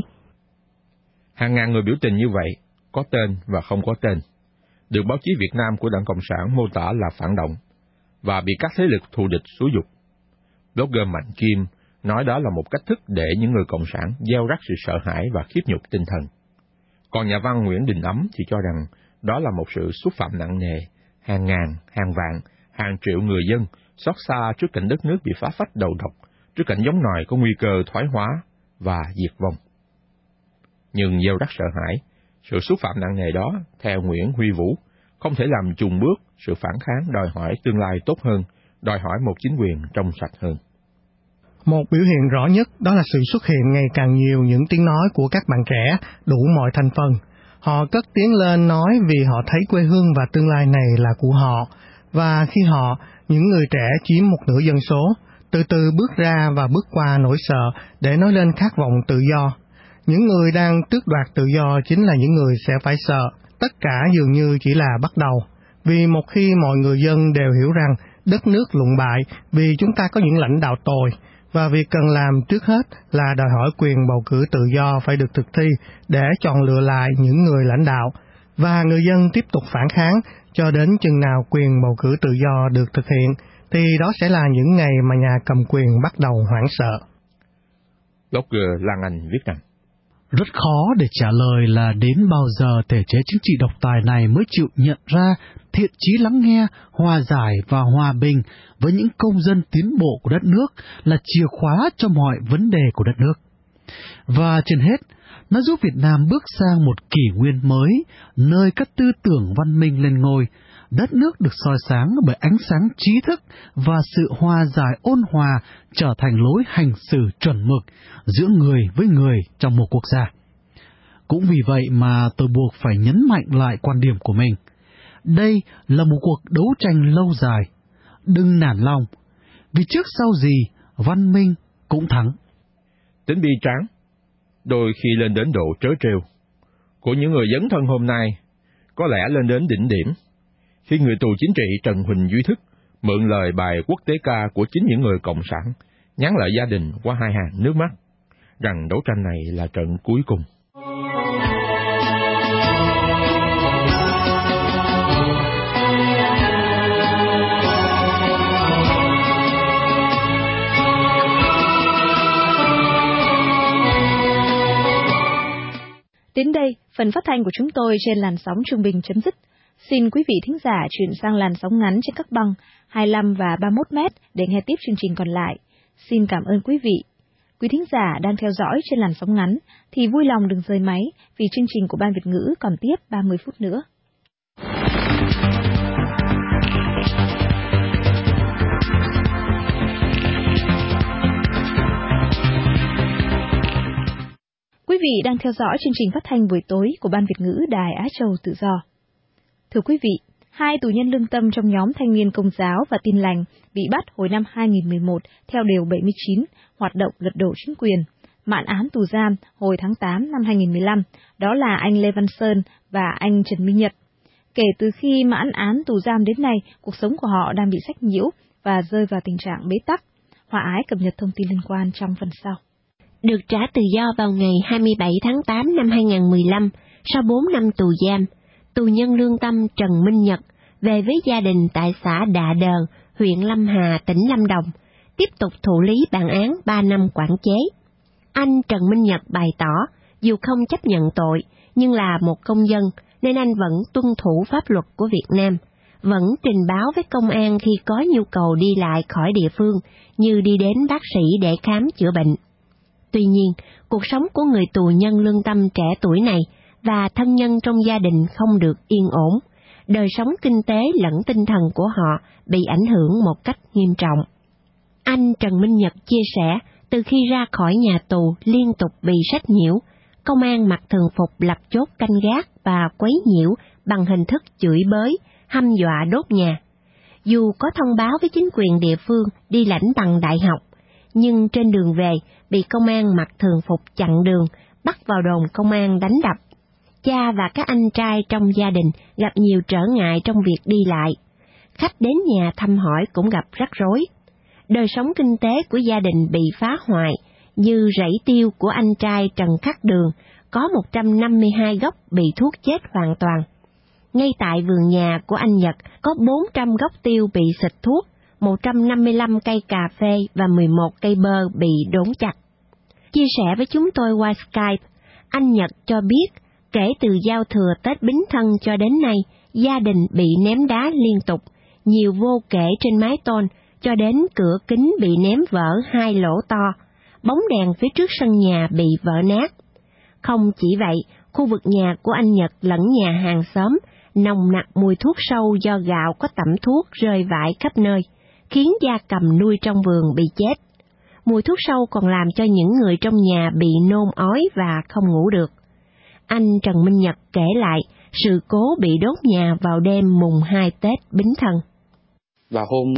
Hàng ngàn người biểu tình như vậy, có tên và không có tên, được báo chí Việt Nam của Đảng Cộng sản mô tả là phản động, và bị các thế lực thù địch xúi giục. Blogger Mạnh Kim nói đó là một cách thức để những người cộng sản gieo rắc sự sợ hãi và khiếp nhục tinh thần. Còn nhà văn Nguyễn Đình Ấm thì cho rằng đó là một sự xúc phạm nặng nề. Hàng ngàn, hàng vạn, hàng triệu người dân xót xa trước cảnh đất nước bị phá phách đầu độc, trước cảnh giống nòi có nguy cơ thoái hóa và diệt vong. Nhưng gieo rắc sợ hãi, sự xúc phạm nặng nề đó, theo Nguyễn Huy Vũ, không thể làm chùn bước sự phản kháng đòi hỏi tương lai tốt hơn, đòi hỏi một chính quyền trong sạch hơn. Một biểu hiện rõ nhất đó là sự xuất hiện ngày càng nhiều những tiếng nói của các bạn trẻ đủ mọi thành phần. Họ cất tiếng lên nói vì họ thấy quê hương và tương lai này là của họ, và khi họ, những người trẻ chiếm một nửa dân số, từ từ bước ra và bước qua nỗi sợ để nói lên khát vọng tự do. Những người đang tước đoạt tự do chính là những người sẽ phải sợ. Tất cả dường như chỉ là bắt đầu. Vì một khi mọi người dân đều hiểu rằng đất nước lụng bại vì chúng ta có những lãnh đạo tồi, và việc cần làm trước hết là đòi hỏi quyền bầu cử tự do phải được thực thi để chọn lựa lại những người lãnh đạo, và người dân tiếp tục phản kháng cho đến chừng nào quyền bầu cử tự do được thực hiện, thì đó sẽ là những ngày mà nhà cầm quyền bắt đầu hoảng sợ. Blogger Lan Anh viết rằng, rất khó để trả lời là đến bao giờ thể chế chính trị độc tài này mới chịu nhận ra thiện chí lắng nghe, hòa giải và hòa bình với những công dân tiến bộ của đất nước là chìa khóa cho mọi vấn đề của đất nước. Và trên hết, nó giúp Việt Nam bước sang một kỷ nguyên mới, nơi các tư tưởng văn minh lên ngôi, đất nước được soi sáng bởi ánh sáng trí thức và sự hòa giải ôn hòa trở thành lối hành xử chuẩn mực giữa người với người trong một quốc gia. Cũng vì vậy mà tôi buộc phải nhấn mạnh lại quan điểm của mình. Đây là một cuộc đấu tranh lâu dài. Đừng nản lòng, vì trước sau gì văn minh cũng thắng. Tính bi tráng, đôi khi lên đến độ trớ trêu, của những người dấn thân hôm nay có lẽ lên đến đỉnh điểm, khi người tù chính trị Trần Huỳnh Duy Thức mượn lời bài quốc tế ca của chính những người cộng sản, nhắn lại gia đình qua hai hàng nước mắt, rằng đấu tranh này là trận cuối cùng. Đến đây, phần phát thanh của chúng tôi trên làn sóng trung bình chấm dứt. Xin quý vị thính giả chuyển sang làn sóng ngắn trên các băng hai mươi lăm và ba mươi mốt mét để nghe tiếp chương trình còn lại. Xin cảm ơn quý vị. Quý thính giả đang theo dõi trên làn sóng ngắn thì vui lòng đừng rời máy vì chương trình của Ban Việt ngữ còn tiếp ba mươi phút nữa. Quý vị đang theo dõi chương trình phát thanh buổi tối của Ban Việt ngữ Đài Á Châu Tự Do. Thưa quý vị, hai tù nhân lương tâm trong nhóm thanh niên Công giáo và Tin lành bị bắt hồi năm hai nghìn không trăm mười một theo Điều bảy mươi chín, hoạt động lật đổ chính quyền, mãn án tù giam hồi tháng tám năm hai nghìn không trăm mười lăm, đó là anh Lê Văn Sơn và anh Trần Minh Nhật. Kể từ khi mãn án tù giam đến nay, cuộc sống của họ đang bị sách nhiễu và rơi vào tình trạng bế tắc. Hòa Ái cập nhật thông tin liên quan trong phần sau. Được trả tự do vào ngày hai mươi bảy tháng tám năm hai nghìn không trăm mười lăm, sau bốn năm tù giam, tù nhân lương tâm Trần Minh Nhật về với gia đình tại xã Đạ Đờn, huyện Lâm Hà, tỉnh Lâm Đồng, tiếp tục thụ lý bản án ba năm quản chế. Anh Trần Minh Nhật bày tỏ, dù không chấp nhận tội, nhưng là một công dân, nên anh vẫn tuân thủ pháp luật của Việt Nam, vẫn trình báo với công an khi có nhu cầu đi lại khỏi địa phương, như đi đến bác sĩ để khám chữa bệnh. Tuy nhiên, cuộc sống của người tù nhân lương tâm trẻ tuổi này và thân nhân trong gia đình không được yên ổn. Đời sống kinh tế lẫn tinh thần của họ bị ảnh hưởng một cách nghiêm trọng. Anh Trần Minh Nhật chia sẻ, từ khi ra khỏi nhà tù liên tục bị sách nhiễu, công an mặc thường phục lập chốt canh gác và quấy nhiễu bằng hình thức chửi bới, hăm dọa đốt nhà. Dù có thông báo với chính quyền địa phương đi lãnh bằng đại học, nhưng trên đường về bị công an mặc thường phục chặn đường, bắt vào đồn công an đánh đập. Cha và các anh trai trong gia đình gặp nhiều trở ngại trong việc đi lại. Khách đến nhà thăm hỏi cũng gặp rắc rối. Đời sống kinh tế của gia đình bị phá hoại, như rẫy tiêu của anh trai Trần Khắc Đường, có một trăm năm mươi hai gốc bị thuốc chết hoàn toàn. Ngay tại vườn nhà của anh Nhật có bốn trăm gốc tiêu bị xịt thuốc, một trăm năm mươi lăm cây cà phê và mười một cây bơ bị đốn chặt. Chia sẻ với chúng tôi qua Skype, anh Nhật cho biết, kể từ giao thừa Tết Bính Thân cho đến nay, gia đình bị ném đá liên tục, nhiều vô kể trên mái tôn, cho đến cửa kính bị ném vỡ hai lỗ to, bóng đèn phía trước sân nhà bị vỡ nát. Không chỉ vậy, khu vực nhà của anh Nhật lẫn nhà hàng xóm nồng nặc mùi thuốc sâu do gạo có tẩm thuốc rơi vãi khắp nơi, khiến gia cầm nuôi trong vườn bị chết. Mùi thuốc sâu còn làm cho những người trong nhà bị nôn ói và không ngủ được. Anh Trần Minh Nhật kể lại sự cố bị đốt nhà vào đêm mùng hai Tết Bính Thân. Vào hôm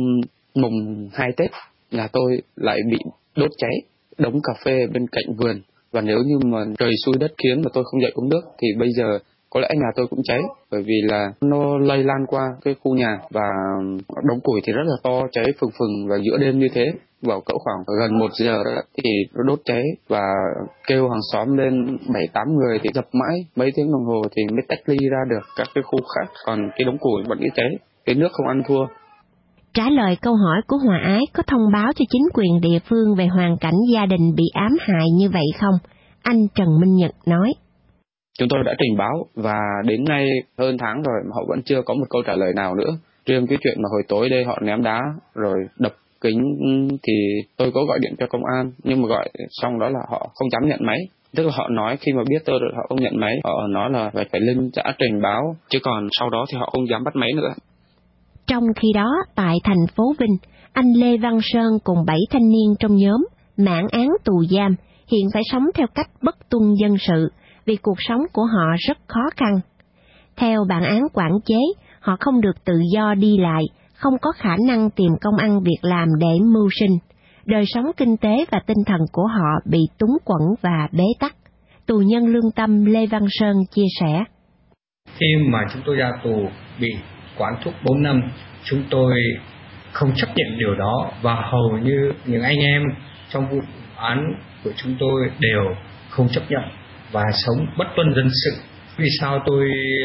mùng hai Tết, nhà tôi lại bị đốt cháy đống cà phê bên cạnh vườn. Và nếu như mà trời xui đất khiến mà tôi không dậy uống nước thì bây giờ có lẽ nhà tôi cũng cháy, bởi vì là nó lây lan qua cái khu nhà và đống củi thì rất là to, cháy phừng phừng và giữa đêm như thế. Vào cỡ khoảng gần một giờ đó thì nó đốt cháy và kêu hàng xóm lên bảy tám người thì dập mãi mấy tiếng đồng hồ thì mới tách ly ra được các cái khu khác, còn cái đống củi vẫn cứ cháy, cái nước không ăn thua. Trả lời câu hỏi của Hòa Ái có thông báo cho chính quyền địa phương về hoàn cảnh gia đình bị ám hại như vậy không? Anh Trần Minh Nhật nói. Chúng tôi đã trình báo và đến nay hơn tháng rồi mà họ vẫn chưa có một câu trả lời nào nữa. Riêng cái chuyện mà hồi tối đây họ ném đá rồi đập kính thì tôi có gọi điện cho công an, nhưng mà gọi xong đó là họ không dám nhận máy. Tức là họ nói khi mà biết tôi rồi họ không nhận máy, họ nói là phải phải lên xã trình báo, chứ còn sau đó thì họ không dám bắt máy nữa. Trong khi đó, tại thành phố Vinh, anh Lê Văn Sơn cùng bảy thanh niên trong nhóm mãn án tù giam hiện phải sống theo cách bất tuân dân sự vì cuộc sống của họ rất khó khăn. Theo bản án quản chế, họ không được tự do đi lại, không có khả năng tìm công ăn việc làm để mưu sinh. Đời sống kinh tế và tinh thần của họ bị túng quẫn và bế tắc. Tù nhân lương tâm Lê Văn Sơn chia sẻ. Khi mà chúng tôi ra tù bị quản thúc bốn năm, chúng tôi không chấp nhận điều đó và hầu như những anh em trong vụ án của chúng tôi đều không chấp nhận và sống bất tuân dân sự. Vì sao tôi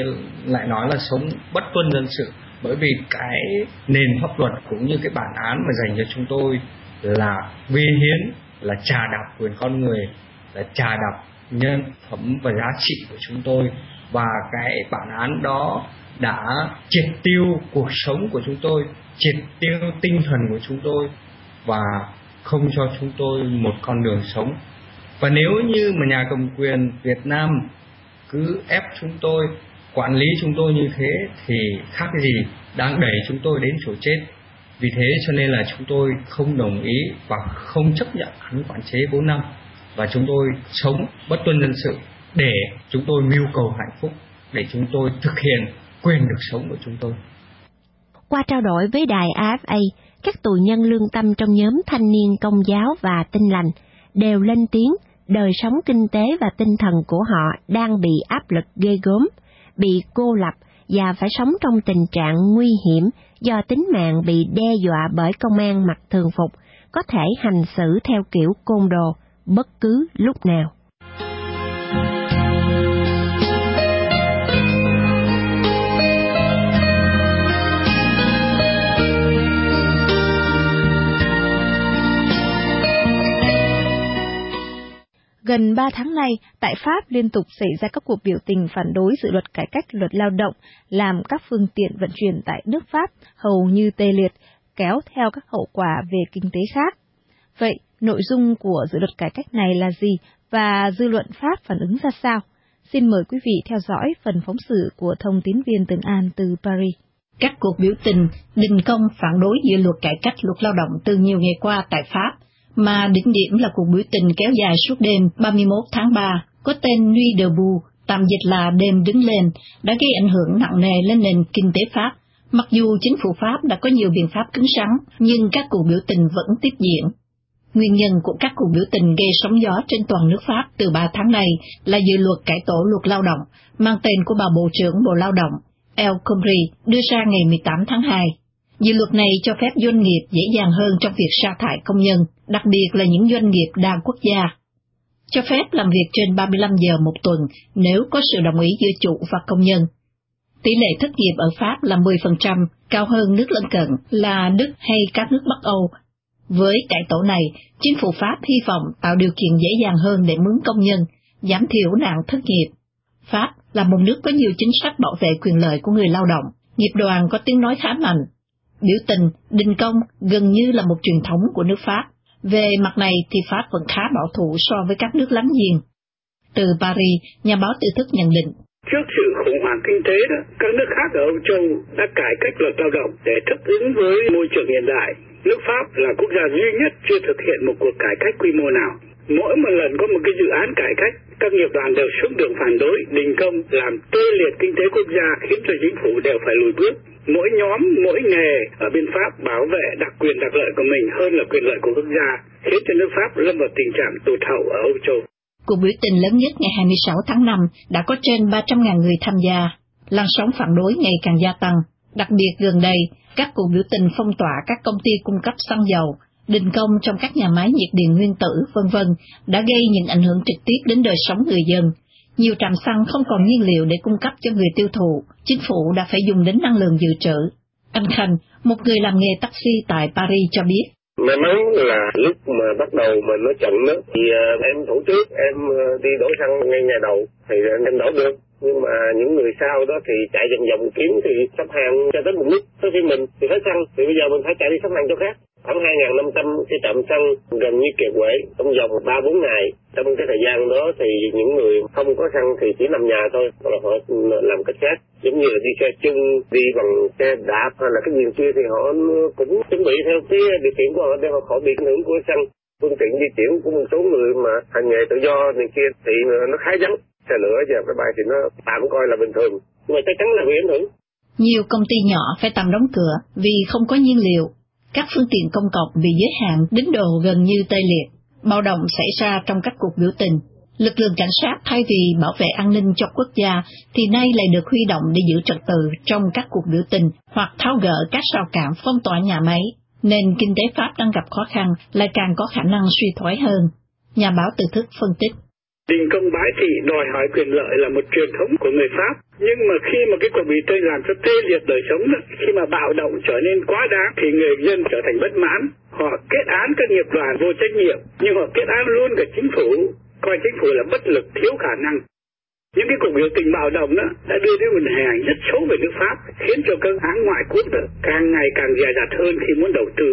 lại nói là sống bất tuân dân sự? Bởi vì cái nền pháp luật cũng như cái bản án mà dành cho chúng tôi là vi hiến, là chà đạp quyền con người, là chà đạp nhân phẩm và giá trị của chúng tôi, và cái bản án đó đã triệt tiêu cuộc sống của chúng tôi, triệt tiêu tinh thần của chúng tôi, và không cho chúng tôi một con đường sống. Và nếu như mà nhà cầm quyền Việt Nam cứ ép chúng tôi, quản lý chúng tôi như thế thì khác gì đang đẩy chúng tôi đến chỗ chết. Vì thế cho nên là chúng tôi không đồng ý và không chấp nhận án quản chế bốn năm, và chúng tôi sống bất tuân dân sự để chúng tôi mưu cầu hạnh phúc, để chúng tôi thực hiện quyền được sống của chúng tôi. Qua trao đổi với đài a ép a, các tù nhân lương tâm trong nhóm thanh niên Công giáo và Tin lành đều lên tiếng đời sống kinh tế và tinh thần của họ đang bị áp lực ghê gớm, bị cô lập và phải sống trong tình trạng nguy hiểm do tính mạng bị đe dọa bởi công an mặc thường phục, có thể hành xử theo kiểu côn đồ bất cứ lúc nào. Gần ba tháng nay, tại Pháp liên tục xảy ra các cuộc biểu tình phản đối dự luật cải cách luật lao động, làm các phương tiện vận chuyển tại nước Pháp hầu như tê liệt, kéo theo các hậu quả về kinh tế khác. Vậy, nội dung của dự luật cải cách này là gì và dư luận Pháp phản ứng ra sao? Xin mời quý vị theo dõi phần phóng sự của thông tín viên Tường An từ Paris. Các cuộc biểu tình đình công phản đối dự luật cải cách luật lao động từ nhiều ngày qua tại Pháp, mà đỉnh điểm là cuộc biểu tình kéo dài suốt đêm ba mươi mốt tháng ba, có tên Nuit debout, tạm dịch là đêm đứng lên, đã gây ảnh hưởng nặng nề lên nền kinh tế Pháp. Mặc dù chính phủ Pháp đã có nhiều biện pháp cứng rắn, nhưng các cuộc biểu tình vẫn tiếp diễn. Nguyên nhân của các cuộc biểu tình gây sóng gió trên toàn nước Pháp từ ba tháng này là dự luật cải tổ luật lao động, mang tên của bà Bộ trưởng Bộ Lao động El Khomri đưa ra ngày mười tám tháng hai. Dự luật này cho phép doanh nghiệp dễ dàng hơn trong việc sa thải công nhân, đặc biệt là những doanh nghiệp đa quốc gia. Cho phép làm việc trên ba mươi lăm giờ một tuần nếu có sự đồng ý giữa chủ và công nhân. Tỷ lệ thất nghiệp ở Pháp là mười phần trăm, cao hơn nước lân cận là Đức hay các nước Bắc Âu. Với cải tổ này, chính phủ Pháp hy vọng tạo điều kiện dễ dàng hơn để mướn công nhân, giảm thiểu nạn thất nghiệp. Pháp là một nước có nhiều chính sách bảo vệ quyền lợi của người lao động, nghiệp đoàn có tiếng nói khá mạnh. Biểu tình, đình công gần như là một truyền thống của nước Pháp. Về mặt này thì Pháp vẫn khá bảo thủ so với các nước láng giềng. Từ Paris, nhà báo Tự Thức nhận định. Trước sự khủng hoảng kinh tế đó, các nước khác ở Âu Châu đã cải cách luật lao động để thích ứng với môi trường hiện đại. Nước Pháp là quốc gia duy nhất chưa thực hiện một cuộc cải cách quy mô nào. Mỗi một lần có một cái dự án cải cách, các nghiệp đoàn đều xuống đường phản đối, đình công, làm tê liệt kinh tế quốc gia, khiến cho chính phủ đều phải lùi bước. Mỗi nhóm, mỗi nghề ở bên Pháp bảo vệ đặc quyền đặc lợi của mình hơn là quyền lợi của quốc gia, khiến cho nước Pháp lâm vào tình trạng tụt hậu ở Âu Châu. Cuộc biểu tình lớn nhất ngày hai mươi sáu tháng năm đã có trên ba trăm nghìn người tham gia. Làn sóng phản đối ngày càng gia tăng. Đặc biệt gần đây, các cuộc biểu tình phong tỏa các công ty cung cấp xăng dầu, đình công trong các nhà máy nhiệt điện nguyên tử, vân vân đã gây những ảnh hưởng trực tiếp đến đời sống người dân. Nhiều trạm xăng không còn nhiên liệu để cung cấp cho người tiêu thụ, chính phủ đã phải dùng đến năng lượng dự trữ. Anh Khanh, một người làm nghề taxi tại Paris cho biết. May mắn là lúc mà bắt đầu mà nó chậm đó, thì uh, em thủ trước, em uh, đi đổ xăng ngay ngày đầu, thì em đổ được. Nhưng mà những người sau đó thì chạy vòng vòng kiếm thì sắp hàng cho đến một lúc, tới khi mình thì hết xăng, thì bây giờ mình phải chạy đi sắp hàng chỗ khác. Khoảng hai nghìn năm trăm cái trạm xăng gần như kiệt quệ trong vòng ba bốn ngày. Trong cái thời gian đó thì những người không có xăng thì chỉ nằm nhà thôi, hoặc là họ làm cách khác. Giống như là đi xe chung, đi bằng xe đạp hay là cái gì kia thì họ cũng chuẩn bị theo cái điều kiện của họ để họ khỏi bị ảnh hưởng của xăng. Phương tiện di chuyển của một số người mà hành nghề tự do này kia thì nó khá vắng. Xe lửa và máy bay thì nó tạm coi là bình thường, nhưng mà chắc chắn là bị ảnh hưởng. Nhiều công ty nhỏ phải tạm đóng cửa vì không có nhiên liệu. Các phương tiện công cộng bị giới hạn đến độ gần như tê liệt. Bạo động xảy ra trong các cuộc biểu tình. Lực lượng cảnh sát thay vì bảo vệ an ninh cho quốc gia thì nay lại được huy động để giữ trật tự trong các cuộc biểu tình hoặc tháo gỡ các rào cản phong tỏa nhà máy. Nên kinh tế Pháp đang gặp khó khăn lại càng có khả năng suy thoái hơn. Nhà báo Tự Thức phân tích. Đình công bãi thị đòi hỏi quyền lợi là một truyền thống của người Pháp, nhưng mà khi mà cái cuộc biểu tình làm cho tê liệt đời sống đó, khi mà bạo động trở nên quá đáng thì người dân trở thành bất mãn, họ kết án các nghiệp đoàn vô trách nhiệm, nhưng họ kết án luôn cả chính phủ, coi chính phủ là bất lực, thiếu khả năng. Những cái cuộc biểu tình bạo động đó đã đưa đến một hình ảnh rất xấu về nước Pháp, khiến cho các hãng ngoại quốc đó càng ngày càng dè dặt hơn khi muốn đầu tư.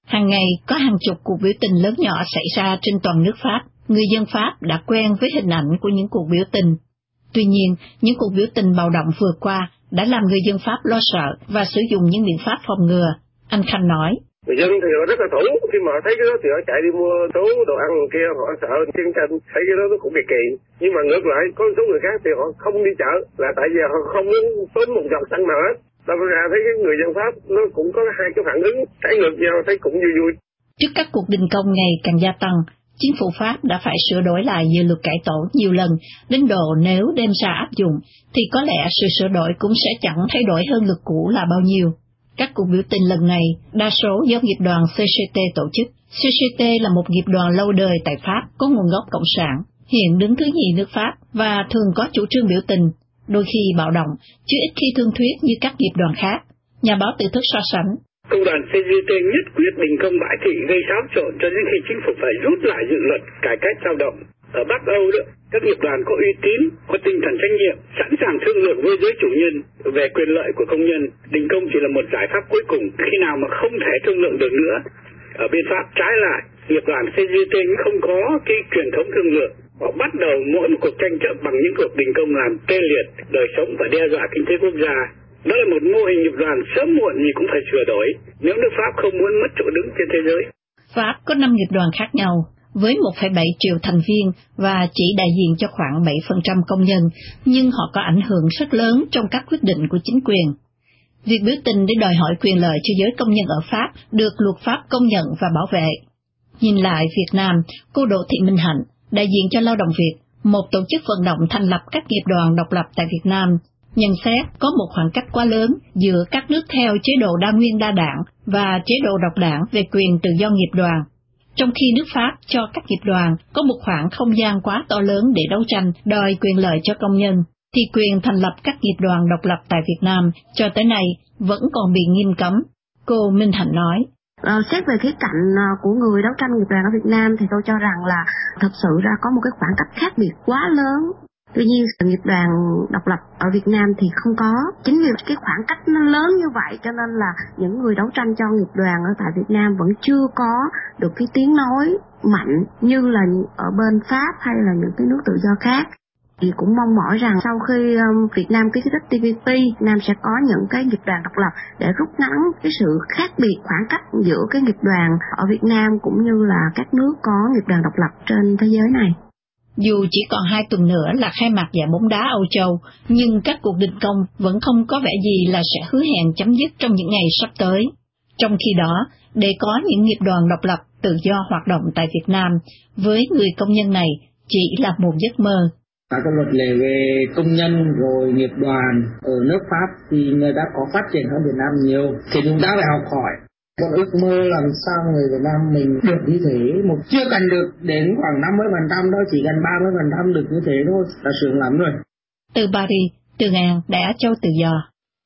Hàng ngày có hàng chục cuộc biểu tình lớn nhỏ xảy ra trên toàn nước Pháp. Người dân Pháp đã quen với hình ảnh của những cuộc biểu tình. Tuy nhiên, những cuộc biểu tình bạo động vừa qua đã làm người dân Pháp lo sợ và sử dụng những biện pháp phòng ngừa. Anh Khanh nói. Người dân thì họ rất là thủ, khi mà thấy cái đó thì họ chạy đi mua số đồ ăn kia, họ sợ chiến tranh, thấy cái đó nó cũng kỳ kỳ. Nhưng mà ngược lại, có số người khác thì họ không đi chợ, là tại vì họ không muốn tốn một giọt xăng nào hết. Đâm ra thấy cái người dân Pháp nó cũng có hai cái phản ứng trái ngược nhau, thấy cũng vui vui. Trước các cuộc đình công ngày càng gia tăng, chính phủ Pháp đã phải sửa đổi lại dự luật cải tổ nhiều lần, đến độ nếu đem ra áp dụng, thì có lẽ sự sửa đổi cũng sẽ chẳng thay đổi hơn luật cũ là bao nhiêu. Các cuộc biểu tình lần này, đa số do nghiệp đoàn xê xê tê tổ chức. xê xê tê là một nghiệp đoàn lâu đời tại Pháp, có nguồn gốc cộng sản, hiện đứng thứ nhì nước Pháp và thường có chủ trương biểu tình, đôi khi bạo động, chứ ít khi thương thuyết như các nghiệp đoàn khác. Nhà báo Tự Thức so sánh. Công đoàn xê xê tê nhất quyết đình công bãi thị gây xáo trộn cho đến khi chính phủ phải rút lại dự luật cải cách lao động. Ở Bắc Âu đó, các nghiệp đoàn có uy tín, có tinh thần trách nhiệm, sẵn sàng thương lượng với giới chủ nhân về quyền lợi của công nhân. Đình công chỉ là một giải pháp cuối cùng khi nào mà không thể thương lượng được nữa. Ở bên Pháp trái lại, nghiệp đoàn xê xê tê không có cái truyền thống thương lượng. Họ bắt đầu mỗi một cuộc tranh chấp bằng những cuộc đình công làm tê liệt đời sống và đe dọa kinh tế quốc gia. Đó là một mô hình nghiệp đoàn sớm muộn gì cũng phải sửa đổi nếu nước Pháp không muốn mất chỗ đứng trên thế giới. Pháp có năm nghiệp đoàn khác nhau, với một phẩy bảy triệu thành viên và chỉ đại diện cho khoảng bảy phần trăm công nhân, nhưng họ có ảnh hưởng rất lớn trong các quyết định của chính quyền. Việc biểu tình để đòi hỏi quyền lợi cho giới công nhân ở Pháp được luật pháp công nhận và bảo vệ. Nhìn lại Việt Nam, cô Đỗ Thị Minh Hạnh, đại diện cho Lao động Việt, một tổ chức vận động thành lập các nghiệp đoàn độc lập tại Việt Nam, nhận xét có một khoảng cách quá lớn giữa các nước theo chế độ đa nguyên đa đảng và chế độ độc đảng về quyền tự do nghiệp đoàn. Trong khi nước Pháp cho các nghiệp đoàn có một khoảng không gian quá to lớn để đấu tranh đòi quyền lợi cho công nhân, thì quyền thành lập các nghiệp đoàn độc lập tại Việt Nam cho tới nay vẫn còn bị nghiêm cấm. Cô Minh Hạnh nói. Ờ, xét về khía cạnh của người đấu tranh nghiệp đoàn ở Việt Nam thì tôi cho rằng là thật sự ra có một cái khoảng cách khác biệt quá lớn. Tuy nhiên nghiệp đoàn độc lập ở Việt Nam thì không có. Chính vì cái khoảng cách nó lớn như vậy cho nên là những người đấu tranh cho nghiệp đoàn ở tại Việt Nam vẫn chưa có được cái tiếng nói mạnh như là ở bên Pháp hay là những cái nước tự do khác. Thì cũng mong mỏi rằng sau khi um, Việt Nam ký kết tê pê pê, Việt Nam sẽ có những cái nghiệp đoàn độc lập để rút ngắn cái sự khác biệt khoảng cách giữa cái nghiệp đoàn ở Việt Nam cũng như là các nước có nghiệp đoàn độc lập trên thế giới này. Dù chỉ còn hai tuần nữa là khai mạc giải bóng đá Âu Châu, nhưng các cuộc đình công vẫn không có vẻ gì là sẽ hứa hẹn chấm dứt trong những ngày sắp tới. Trong khi đó, để có những nghiệp đoàn độc lập tự do hoạt động tại Việt Nam, với người công nhân này chỉ là một giấc mơ. Các luật lệ về công nhân rồi nghiệp đoàn ở nước Pháp thì người ta có phát triển hơn Việt Nam nhiều, thì chúng ta phải học hỏi. Còn ước mơ làm sao người Việt Nam mình được như thế, một chưa cần được đến khoảng năm mươi phần trăm thôi, chỉ cần ba mươi phần trăm được như thế thôi là sướng lắm rồi. Từ Paris, Từ Ngàn, Đài Á Châu Tự Do.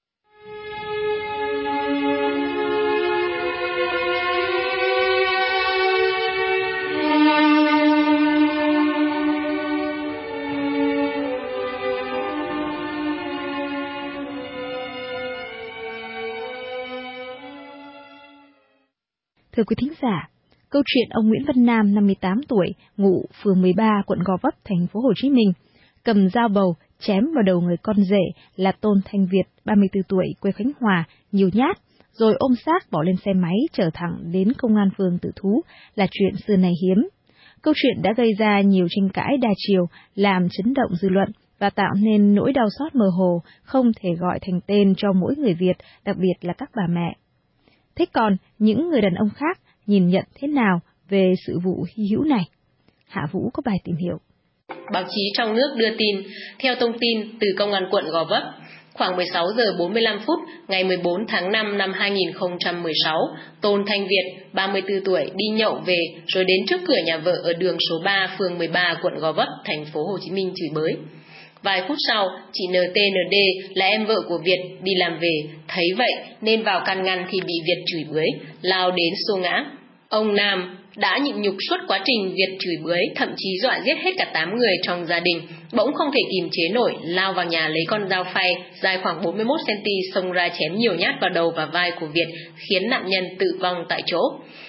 Thưa quý thính giả, câu chuyện ông Nguyễn Văn Nam, năm mươi tám tuổi, ngụ phường mười ba, quận Gò Vấp, thành phố Hồ Chí Minh, cầm dao bầu chém vào đầu người con rể là Tôn Thanh Việt, ba mươi tư tuổi, quê Khánh Hòa, nhiều nhát, rồi ôm xác bỏ lên xe máy chở thẳng đến công an phường Tự Thú là chuyện xưa nay hiếm. Câu chuyện đã gây ra nhiều tranh cãi đa chiều, làm chấn động dư luận và tạo nên nỗi đau xót mơ hồ không thể gọi thành tên cho mỗi người Việt, đặc biệt là các bà mẹ. Thế còn những người đàn ông khác nhìn nhận thế nào về sự vụ hy hữu này? Hạ Vũ có bài tìm hiểu. Báo chí trong nước đưa tin, theo thông tin từ Công an quận Gò Vấp, khoảng mười sáu giờ bốn mươi lăm phút ngày mười bốn tháng năm năm hai nghìn không trăm mười sáu, Tôn Thanh Việt, ba mươi tư tuổi, đi nhậu về rồi đến trước cửa nhà vợ ở đường số ba, phường mười ba, quận Gò Vấp, thành phố Hồ Chí Minh chửi bới. Vài phút sau, chị en tê en đê là em vợ của Việt đi làm về, thấy vậy nên vào can ngăn thì bị Việt chửi bới, lao đến xô ngã. Ông Nam đã nhịn nhục suốt quá trình Việt chửi bới, thậm chí dọa giết hết cả tám người trong gia đình, bỗng không thể kìm chế nổi, lao vào nhà lấy con dao phay dài khoảng bốn mươi mốt xăng ti mét xông ra chém nhiều nhát vào đầu và vai của Việt, khiến nạn nhân tử vong tại chỗ.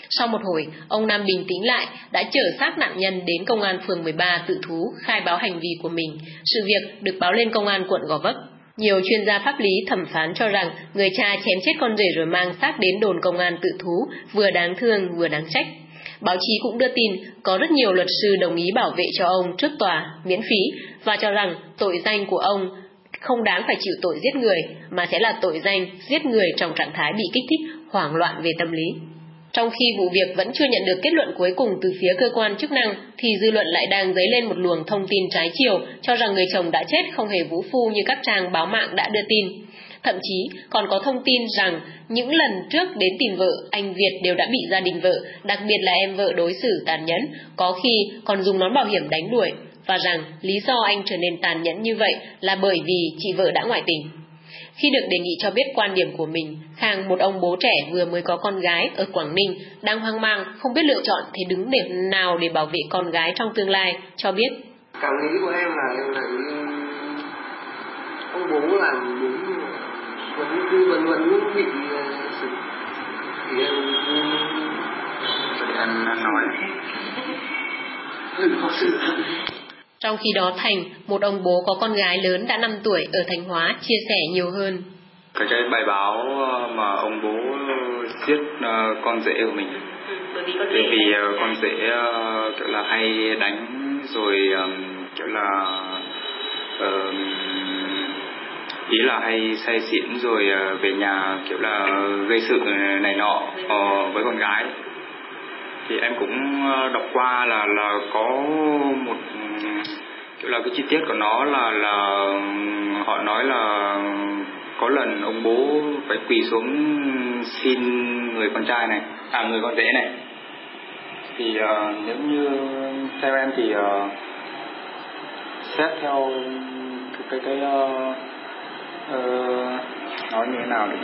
Sau một hồi, ông Nam bình tĩnh lại, đã chở xác nạn nhân đến công an phường mười ba tự thú khai báo hành vi của mình. Sự việc được báo lên công an quận Gò Vấp. Nhiều chuyên gia pháp lý thẩm phán cho rằng người cha chém chết con rể rồi mang xác đến đồn công an tự thú vừa đáng thương vừa đáng trách. Báo chí cũng đưa tin có rất nhiều luật sư đồng ý bảo vệ cho ông trước tòa miễn phí và cho rằng tội danh của ông không đáng phải chịu tội giết người mà sẽ là tội danh giết người trong trạng thái bị kích thích, hoảng loạn về tâm lý. Trong khi vụ việc vẫn chưa nhận được kết luận cuối cùng từ phía cơ quan chức năng, thì dư luận lại đang dấy lên một luồng thông tin trái chiều cho rằng người chồng đã chết không hề vũ phu như các trang báo mạng đã đưa tin. Thậm chí còn có thông tin rằng những lần trước đến tìm vợ, anh Việt đều đã bị gia đình vợ, đặc biệt là em vợ đối xử tàn nhẫn, có khi còn dùng nón bảo hiểm đánh đuổi, và rằng lý do anh trở nên tàn nhẫn như vậy là bởi vì chị vợ đã ngoại tình. Khi được đề nghị cho biết quan điểm của mình, Khang, một ông bố trẻ vừa mới có con gái ở Quảng Ninh, đang hoang mang, không biết lựa chọn thế đứng điểm nào để bảo vệ con gái trong tương lai, cho biết. Cảm nghĩ của em là em là ông bố làm đúng, vẫn vẫn vẫn bị xử, thì em thì em nói hơi khó xử. Trong khi đó Thành, một ông bố có con gái lớn đã năm tuổi ở Thanh Hóa, chia sẻ nhiều hơn. Cái, cái bài báo mà ông bố giết uh, con rể của mình, bởi vì con rể, bởi vì, uh, con rể uh, kiểu là hay đánh rồi um, kiểu là uh, ý là hay say xỉn rồi uh, về nhà kiểu là gây sự này nọ uh, với con gái. Thì em cũng đọc qua là là có một kiểu là cái chi tiết của nó là là họ nói là có lần ông bố phải quỳ xuống xin người con trai này, à người con rể này. Thì uh, nếu như theo em thì uh, xét theo cái cái, cái uh, uh, nói như thế nào được nhỉ?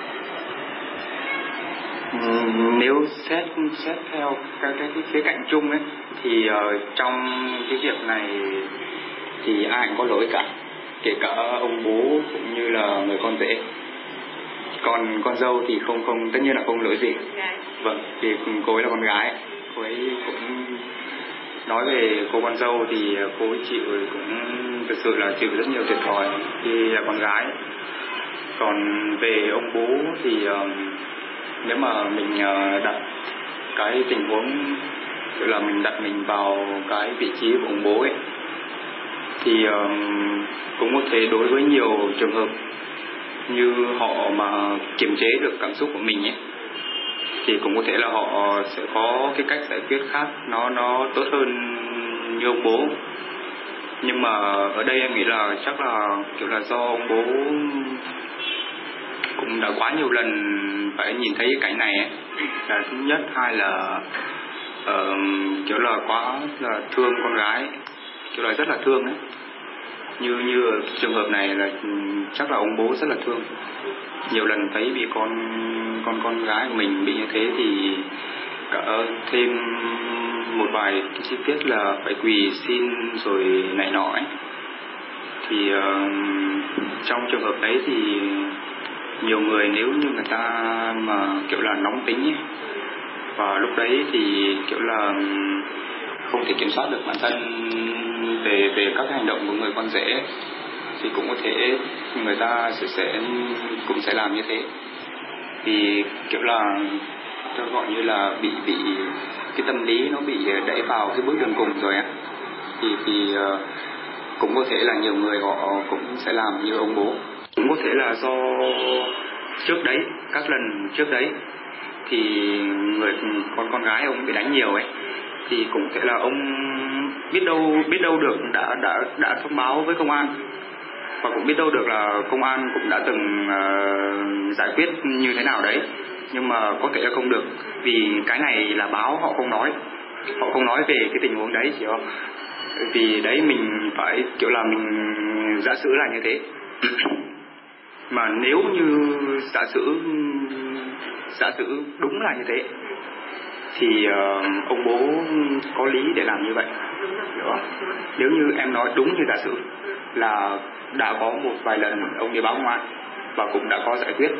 Nếu xét xét theo cái cái cái khía cạnh chung ấy thì uh, trong cái việc này thì ai cũng có lỗi cả, kể cả ông bố cũng như là người con rể. Còn con dâu thì không không tất nhiên là không lỗi gì. Vâng, thì cô ấy là con gái, cô ấy cũng nói về cô con dâu thì cô ấy chịu cũng thực sự là chịu rất nhiều thiệt thòi khi là con gái. Còn về ông bố thì uh, nếu mà mình đặt cái tình huống, tức là mình đặt mình vào cái vị trí của ông bố ấy, thì cũng có thể đối với nhiều trường hợp như họ mà kiềm chế được cảm xúc của mình ấy, thì cũng có thể là họ sẽ có cái cách giải quyết khác nó nó tốt hơn như ông bố. Nhưng mà ở đây em nghĩ là chắc là kiểu là do ông bố cũng đã quá nhiều lần phải nhìn thấy cái cảnh này ấy. Là thứ nhất, hai là uh, kiểu là quá là thương con gái, kiểu là rất là thương ấy. Như như ở trường hợp này là chắc là ông bố rất là thương, nhiều lần thấy bị con con con gái của mình bị như thế thì cả thêm một vài cái chi tiết là phải quỳ xin rồi này nọ ấy. Thì uh, trong trường hợp đấy thì nhiều người nếu như người ta mà kiểu là nóng tính ấy, và lúc đấy thì kiểu là không thể kiểm soát được bản thân về về các hành động của người con rể, thì cũng có thể người ta sẽ, sẽ cũng sẽ làm như thế. Vì kiểu là tôi gọi như là bị bị cái tâm lý nó bị đẩy vào cái bước đường cùng rồi á, thì thì uh, cũng có thể là nhiều người họ cũng sẽ làm như ông bố. Cũng có thể là do trước đấy, các lần trước đấy thì người con con gái ông bị đánh nhiều ấy, thì cũng thể là ông biết đâu biết đâu được đã đã đã thông báo với công an, và cũng biết đâu được là công an cũng đã từng uh, giải quyết như thế nào đấy, nhưng mà có thể là không được vì cái này là báo họ không nói, họ không nói về cái tình huống đấy, hiểu không? Vì đấy mình phải kiểu là mình giả sử là như thế. Mà nếu như giả sử giả sử đúng là như thế thì uh, ông bố có lý để làm như vậy, hiểu không? Nếu như em nói đúng như giả sử là đã có một vài lần ông đi báo công an và cũng đã có giải quyết,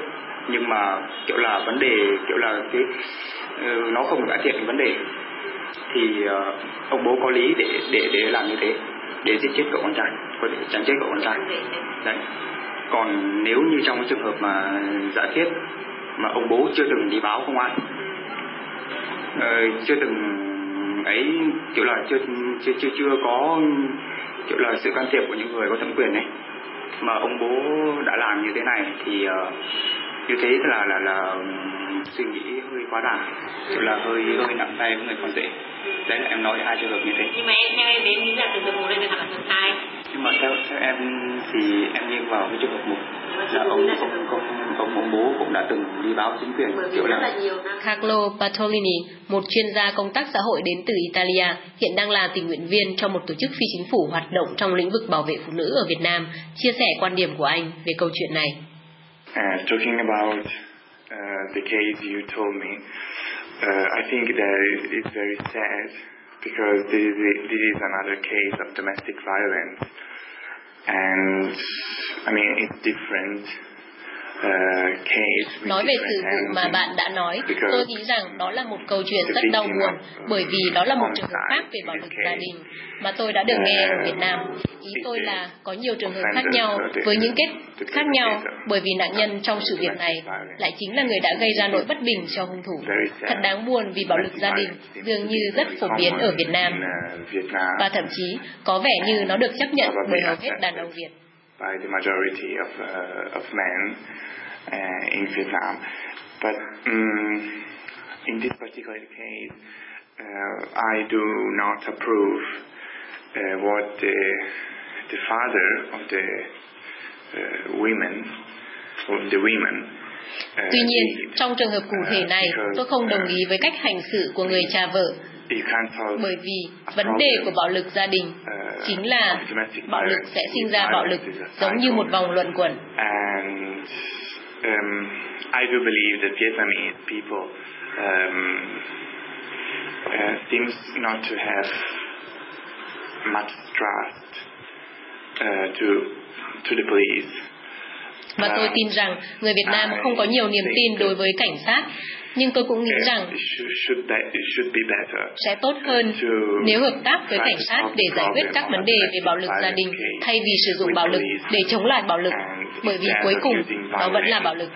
nhưng mà kiểu là vấn đề kiểu là cái uh, nó không cải thiện vấn đề thì uh, ông bố có lý để để để làm như thế, để giết chết cậu con trai, có thể chém chết cậu con trai. Đấy. Còn nếu như trong cái trường hợp mà giả thiết mà ông bố chưa từng đi báo công an, uh, chưa từng ấy kiểu là chưa chưa chưa chưa có kiểu là sự can thiệp của những người có thẩm quyền này, mà ông bố đã làm như thế này thì uh, như thế là là là suy nghĩ hơi quá đà, kiểu là hơi hơi nặng tay với người con rể. Đấy là em nói hai trường hợp như thế. Nhưng mà em theo em em nghĩ là trường hợp một đây là trường hợp hai. Nhưng mà theo theo em thì em nghiêng vào cái trường hợp một là ông ông ông ông ông bố cũng đã từng đi báo chính quyền kiểu là. Carlo Bartolini, một chuyên gia công tác xã hội đến từ Italia, hiện đang là tình nguyện viên cho một tổ chức phi chính phủ hoạt động trong lĩnh vực bảo vệ phụ nữ ở Việt Nam, chia sẻ quan điểm của anh về câu chuyện này. Uh, talking about uh, the case you told me, uh, I think that it's very sad because this is, this is another case of domestic violence, and I mean it's different. Nói về sự vụ mà bạn đã nói, tôi nghĩ rằng đó là một câu chuyện rất đau buồn, bởi vì đó là một trường hợp khác về bạo lực gia đình mà tôi đã được nghe ở Việt Nam. Ý tôi là có nhiều trường hợp khác nhau với những kết khác nhau, bởi vì nạn nhân trong sự việc này lại chính là người đã gây ra nỗi bất bình cho hung thủ. Thật đáng buồn vì bạo lực gia đình dường như rất phổ biến ở Việt Nam, và thậm chí có vẻ như nó được chấp nhận bởi hầu hết đàn ông Việt. By the majority of uh, of men uh, in Vietnam, but um, in this particular case, uh, I do not approve uh, what the the father of the uh, women, of the women. Uh, Tuy nhiên, trong trường hợp cụ thể này, tôi không đồng ý với cách hành xử của người cha vợ. Bởi vì vấn đề của bạo lực gia đình chính là bạo lực sẽ sinh ra bạo lực, giống như một vòng luẩn quẩn. And um, I do believe that Vietnamese people um, uh, seems not to have much trust uh, to to the police. Và tôi tin rằng người Việt Nam không có nhiều niềm tin đối với cảnh sát. Nhưng tôi cũng nghĩ rằng sẽ tốt hơn nếu hợp tác với cảnh sát để giải quyết các vấn đề về bạo lực gia đình, thay vì sử dụng bạo lực để chống lại bạo lực, bởi vì cuối cùng nó vẫn là bạo lực.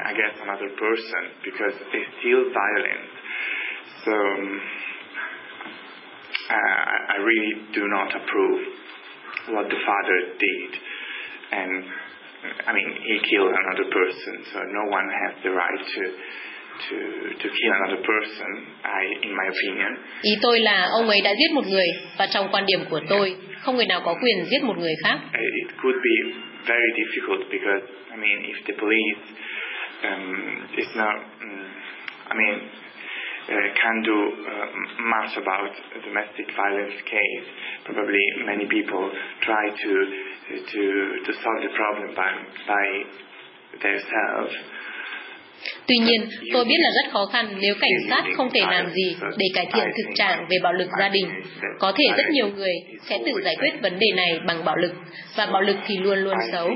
I really do not approve what the father did, and I mean he killed another person, so no one has the right to To, to kill another person, I, in my opinion. Ý tôi là ông ấy đã giết một người, và trong quan điểm của tôi, không người nào có quyền giết một người khác. It could be very difficult because, I mean, if the police um, is not, um, I mean, uh, can do uh, much about a domestic violence case, probably many people try to to to solve the problem by by themselves. Tuy nhiên, tôi biết là rất khó khăn nếu cảnh sát không thể làm gì để cải thiện thực trạng về bạo lực gia đình. Có thể rất nhiều người sẽ tự giải quyết vấn đề này bằng bạo lực, và bạo lực thì luôn luôn xấu.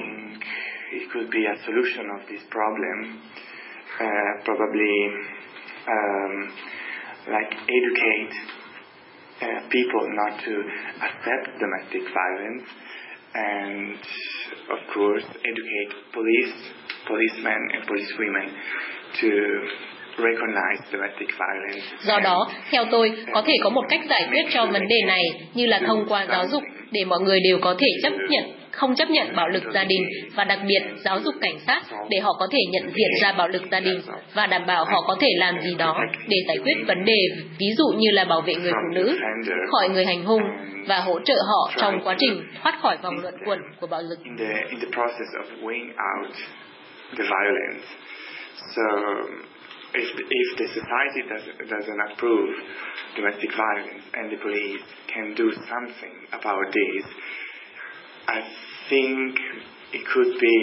And of course, educate police, policemen and policewomen to recognize domestic violence. Do đó, theo tôi, có thể có một cách giải quyết cho vấn đề này như là thông qua giáo dục, để mọi người đều có thể chấp nhận, không chấp nhận bạo lực gia đình, và đặc biệt giáo dục cảnh sát để họ có thể nhận diện ra bạo lực gia đình và đảm bảo họ có thể làm gì đó để giải quyết vấn đề, ví dụ như là bảo vệ người phụ nữ khỏi người hành hung và hỗ trợ họ trong quá trình thoát khỏi vòng luẩn quẩn của bạo lực. In the, in the process of weighing out the violence, so if if the society does, doesn't approve domestic violence and the police can do something about this, I think it could be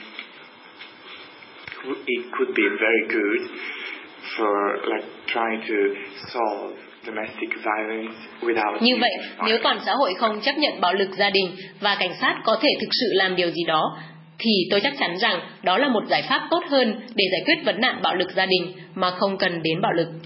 it could be very good for like trying to solve domestic violence without. Như vậy, nếu toàn xã hội không chấp nhận bạo lực gia đình và cảnh sát có thể thực sự làm điều gì đó, thì tôi chắc chắn rằng đó là một giải pháp tốt hơn để giải quyết vấn nạn bạo lực gia đình mà không cần đến bạo lực.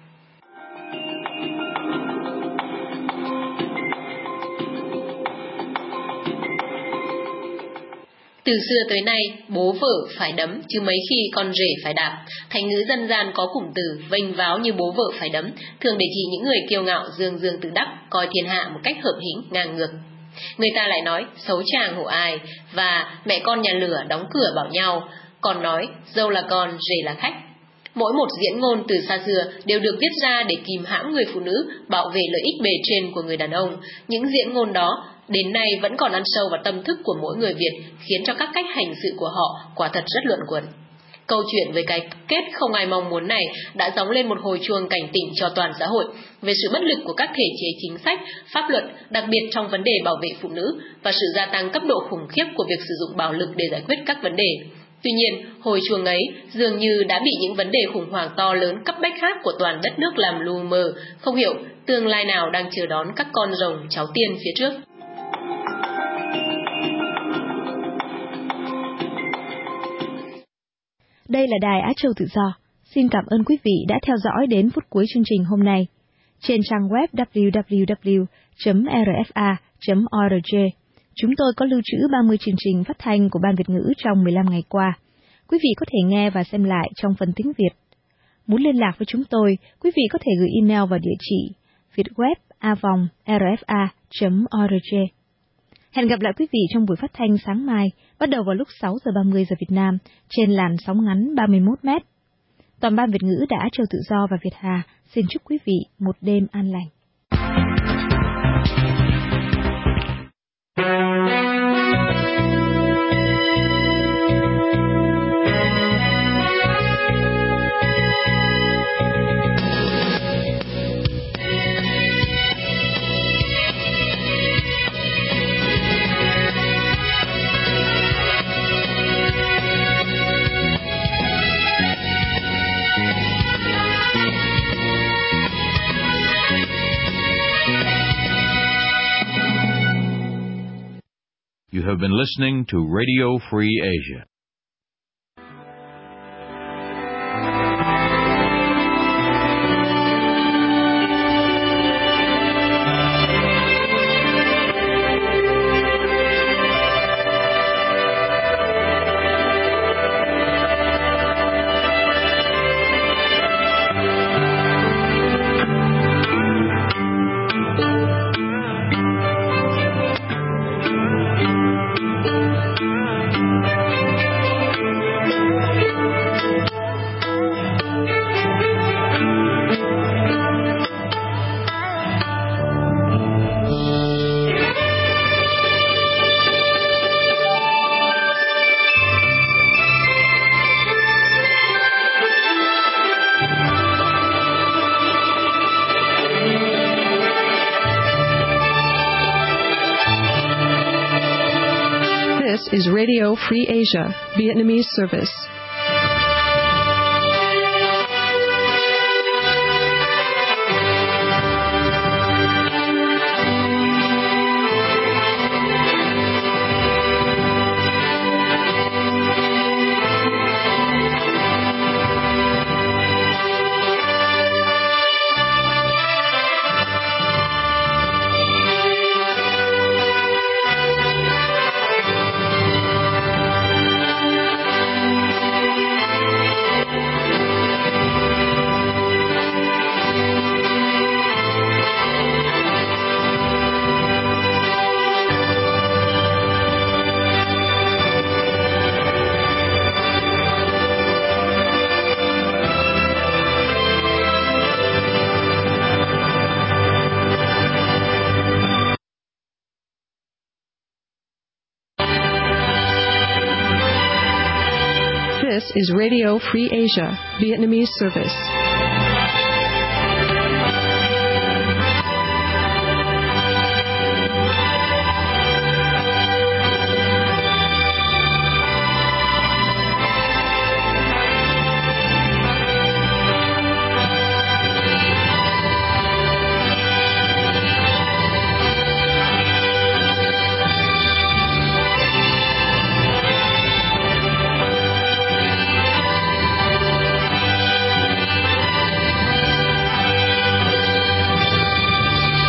Từ xưa tới nay, bố vợ phải đấm chứ mấy khi con rể phải đạp. Thành ngữ dân gian có cụm từ vênh váo như bố vợ phải đấm, thường để chỉ những người kiêu ngạo dương dương tự đắc, coi thiên hạ một cách hợm hĩnh ngang ngược. Người ta lại nói xấu chàng hổ ai, và mẹ con nhà lửa đóng cửa bảo nhau, còn nói dâu là con, rể là khách. Mỗi một diễn ngôn từ xa xưa đều được viết ra để kìm hãm người phụ nữ, bảo vệ lợi ích bề trên của người đàn ông. Những diễn ngôn đó đến nay vẫn còn ăn sâu vào tâm thức của mỗi người Việt, khiến cho các cách hành sự của họ quả thật rất luẩn quẩn. Câu chuyện về cái kết không ai mong muốn này đã gióng lên một hồi chuông cảnh tỉnh cho toàn xã hội về sự bất lực của các thể chế chính sách, pháp luật, đặc biệt trong vấn đề bảo vệ phụ nữ, và sự gia tăng cấp độ khủng khiếp của việc sử dụng bạo lực để giải quyết các vấn đề. Tuy nhiên, hồi chuông ấy dường như đã bị những vấn đề khủng hoảng to lớn cấp bách khác của toàn đất nước làm lù mờ, không hiểu tương lai nào đang chờ đón các con rồng cháu tiên phía trước. Đây là Đài Á Châu Tự Do. Xin cảm ơn quý vị đã theo dõi đến phút cuối chương trình hôm nay. Trên trang web w w w chấm r f a chấm org, chúng tôi có lưu trữ ba mươi chương trình phát thanh của Ban Việt ngữ trong mười lăm ngày qua. Quý vị có thể nghe và xem lại trong phần tiếng Việt. Muốn liên lạc với chúng tôi, quý vị có thể gửi email vào địa chỉ vietweb a vòng r f a chấm org. Hẹn gặp lại quý vị trong buổi phát thanh sáng mai, bắt đầu vào lúc sáu giờ ba mươi giờ Việt Nam, trên làn sóng ngắn ba mươi mốt mét. Toàn ban Việt ngữ Đài Á Châu Tự Do và Việt Hà xin chúc quý vị một đêm an lành. You have been listening to Radio Free Asia. This is Radio Free Asia, Vietnamese service. This is Radio Free Asia, Vietnamese service.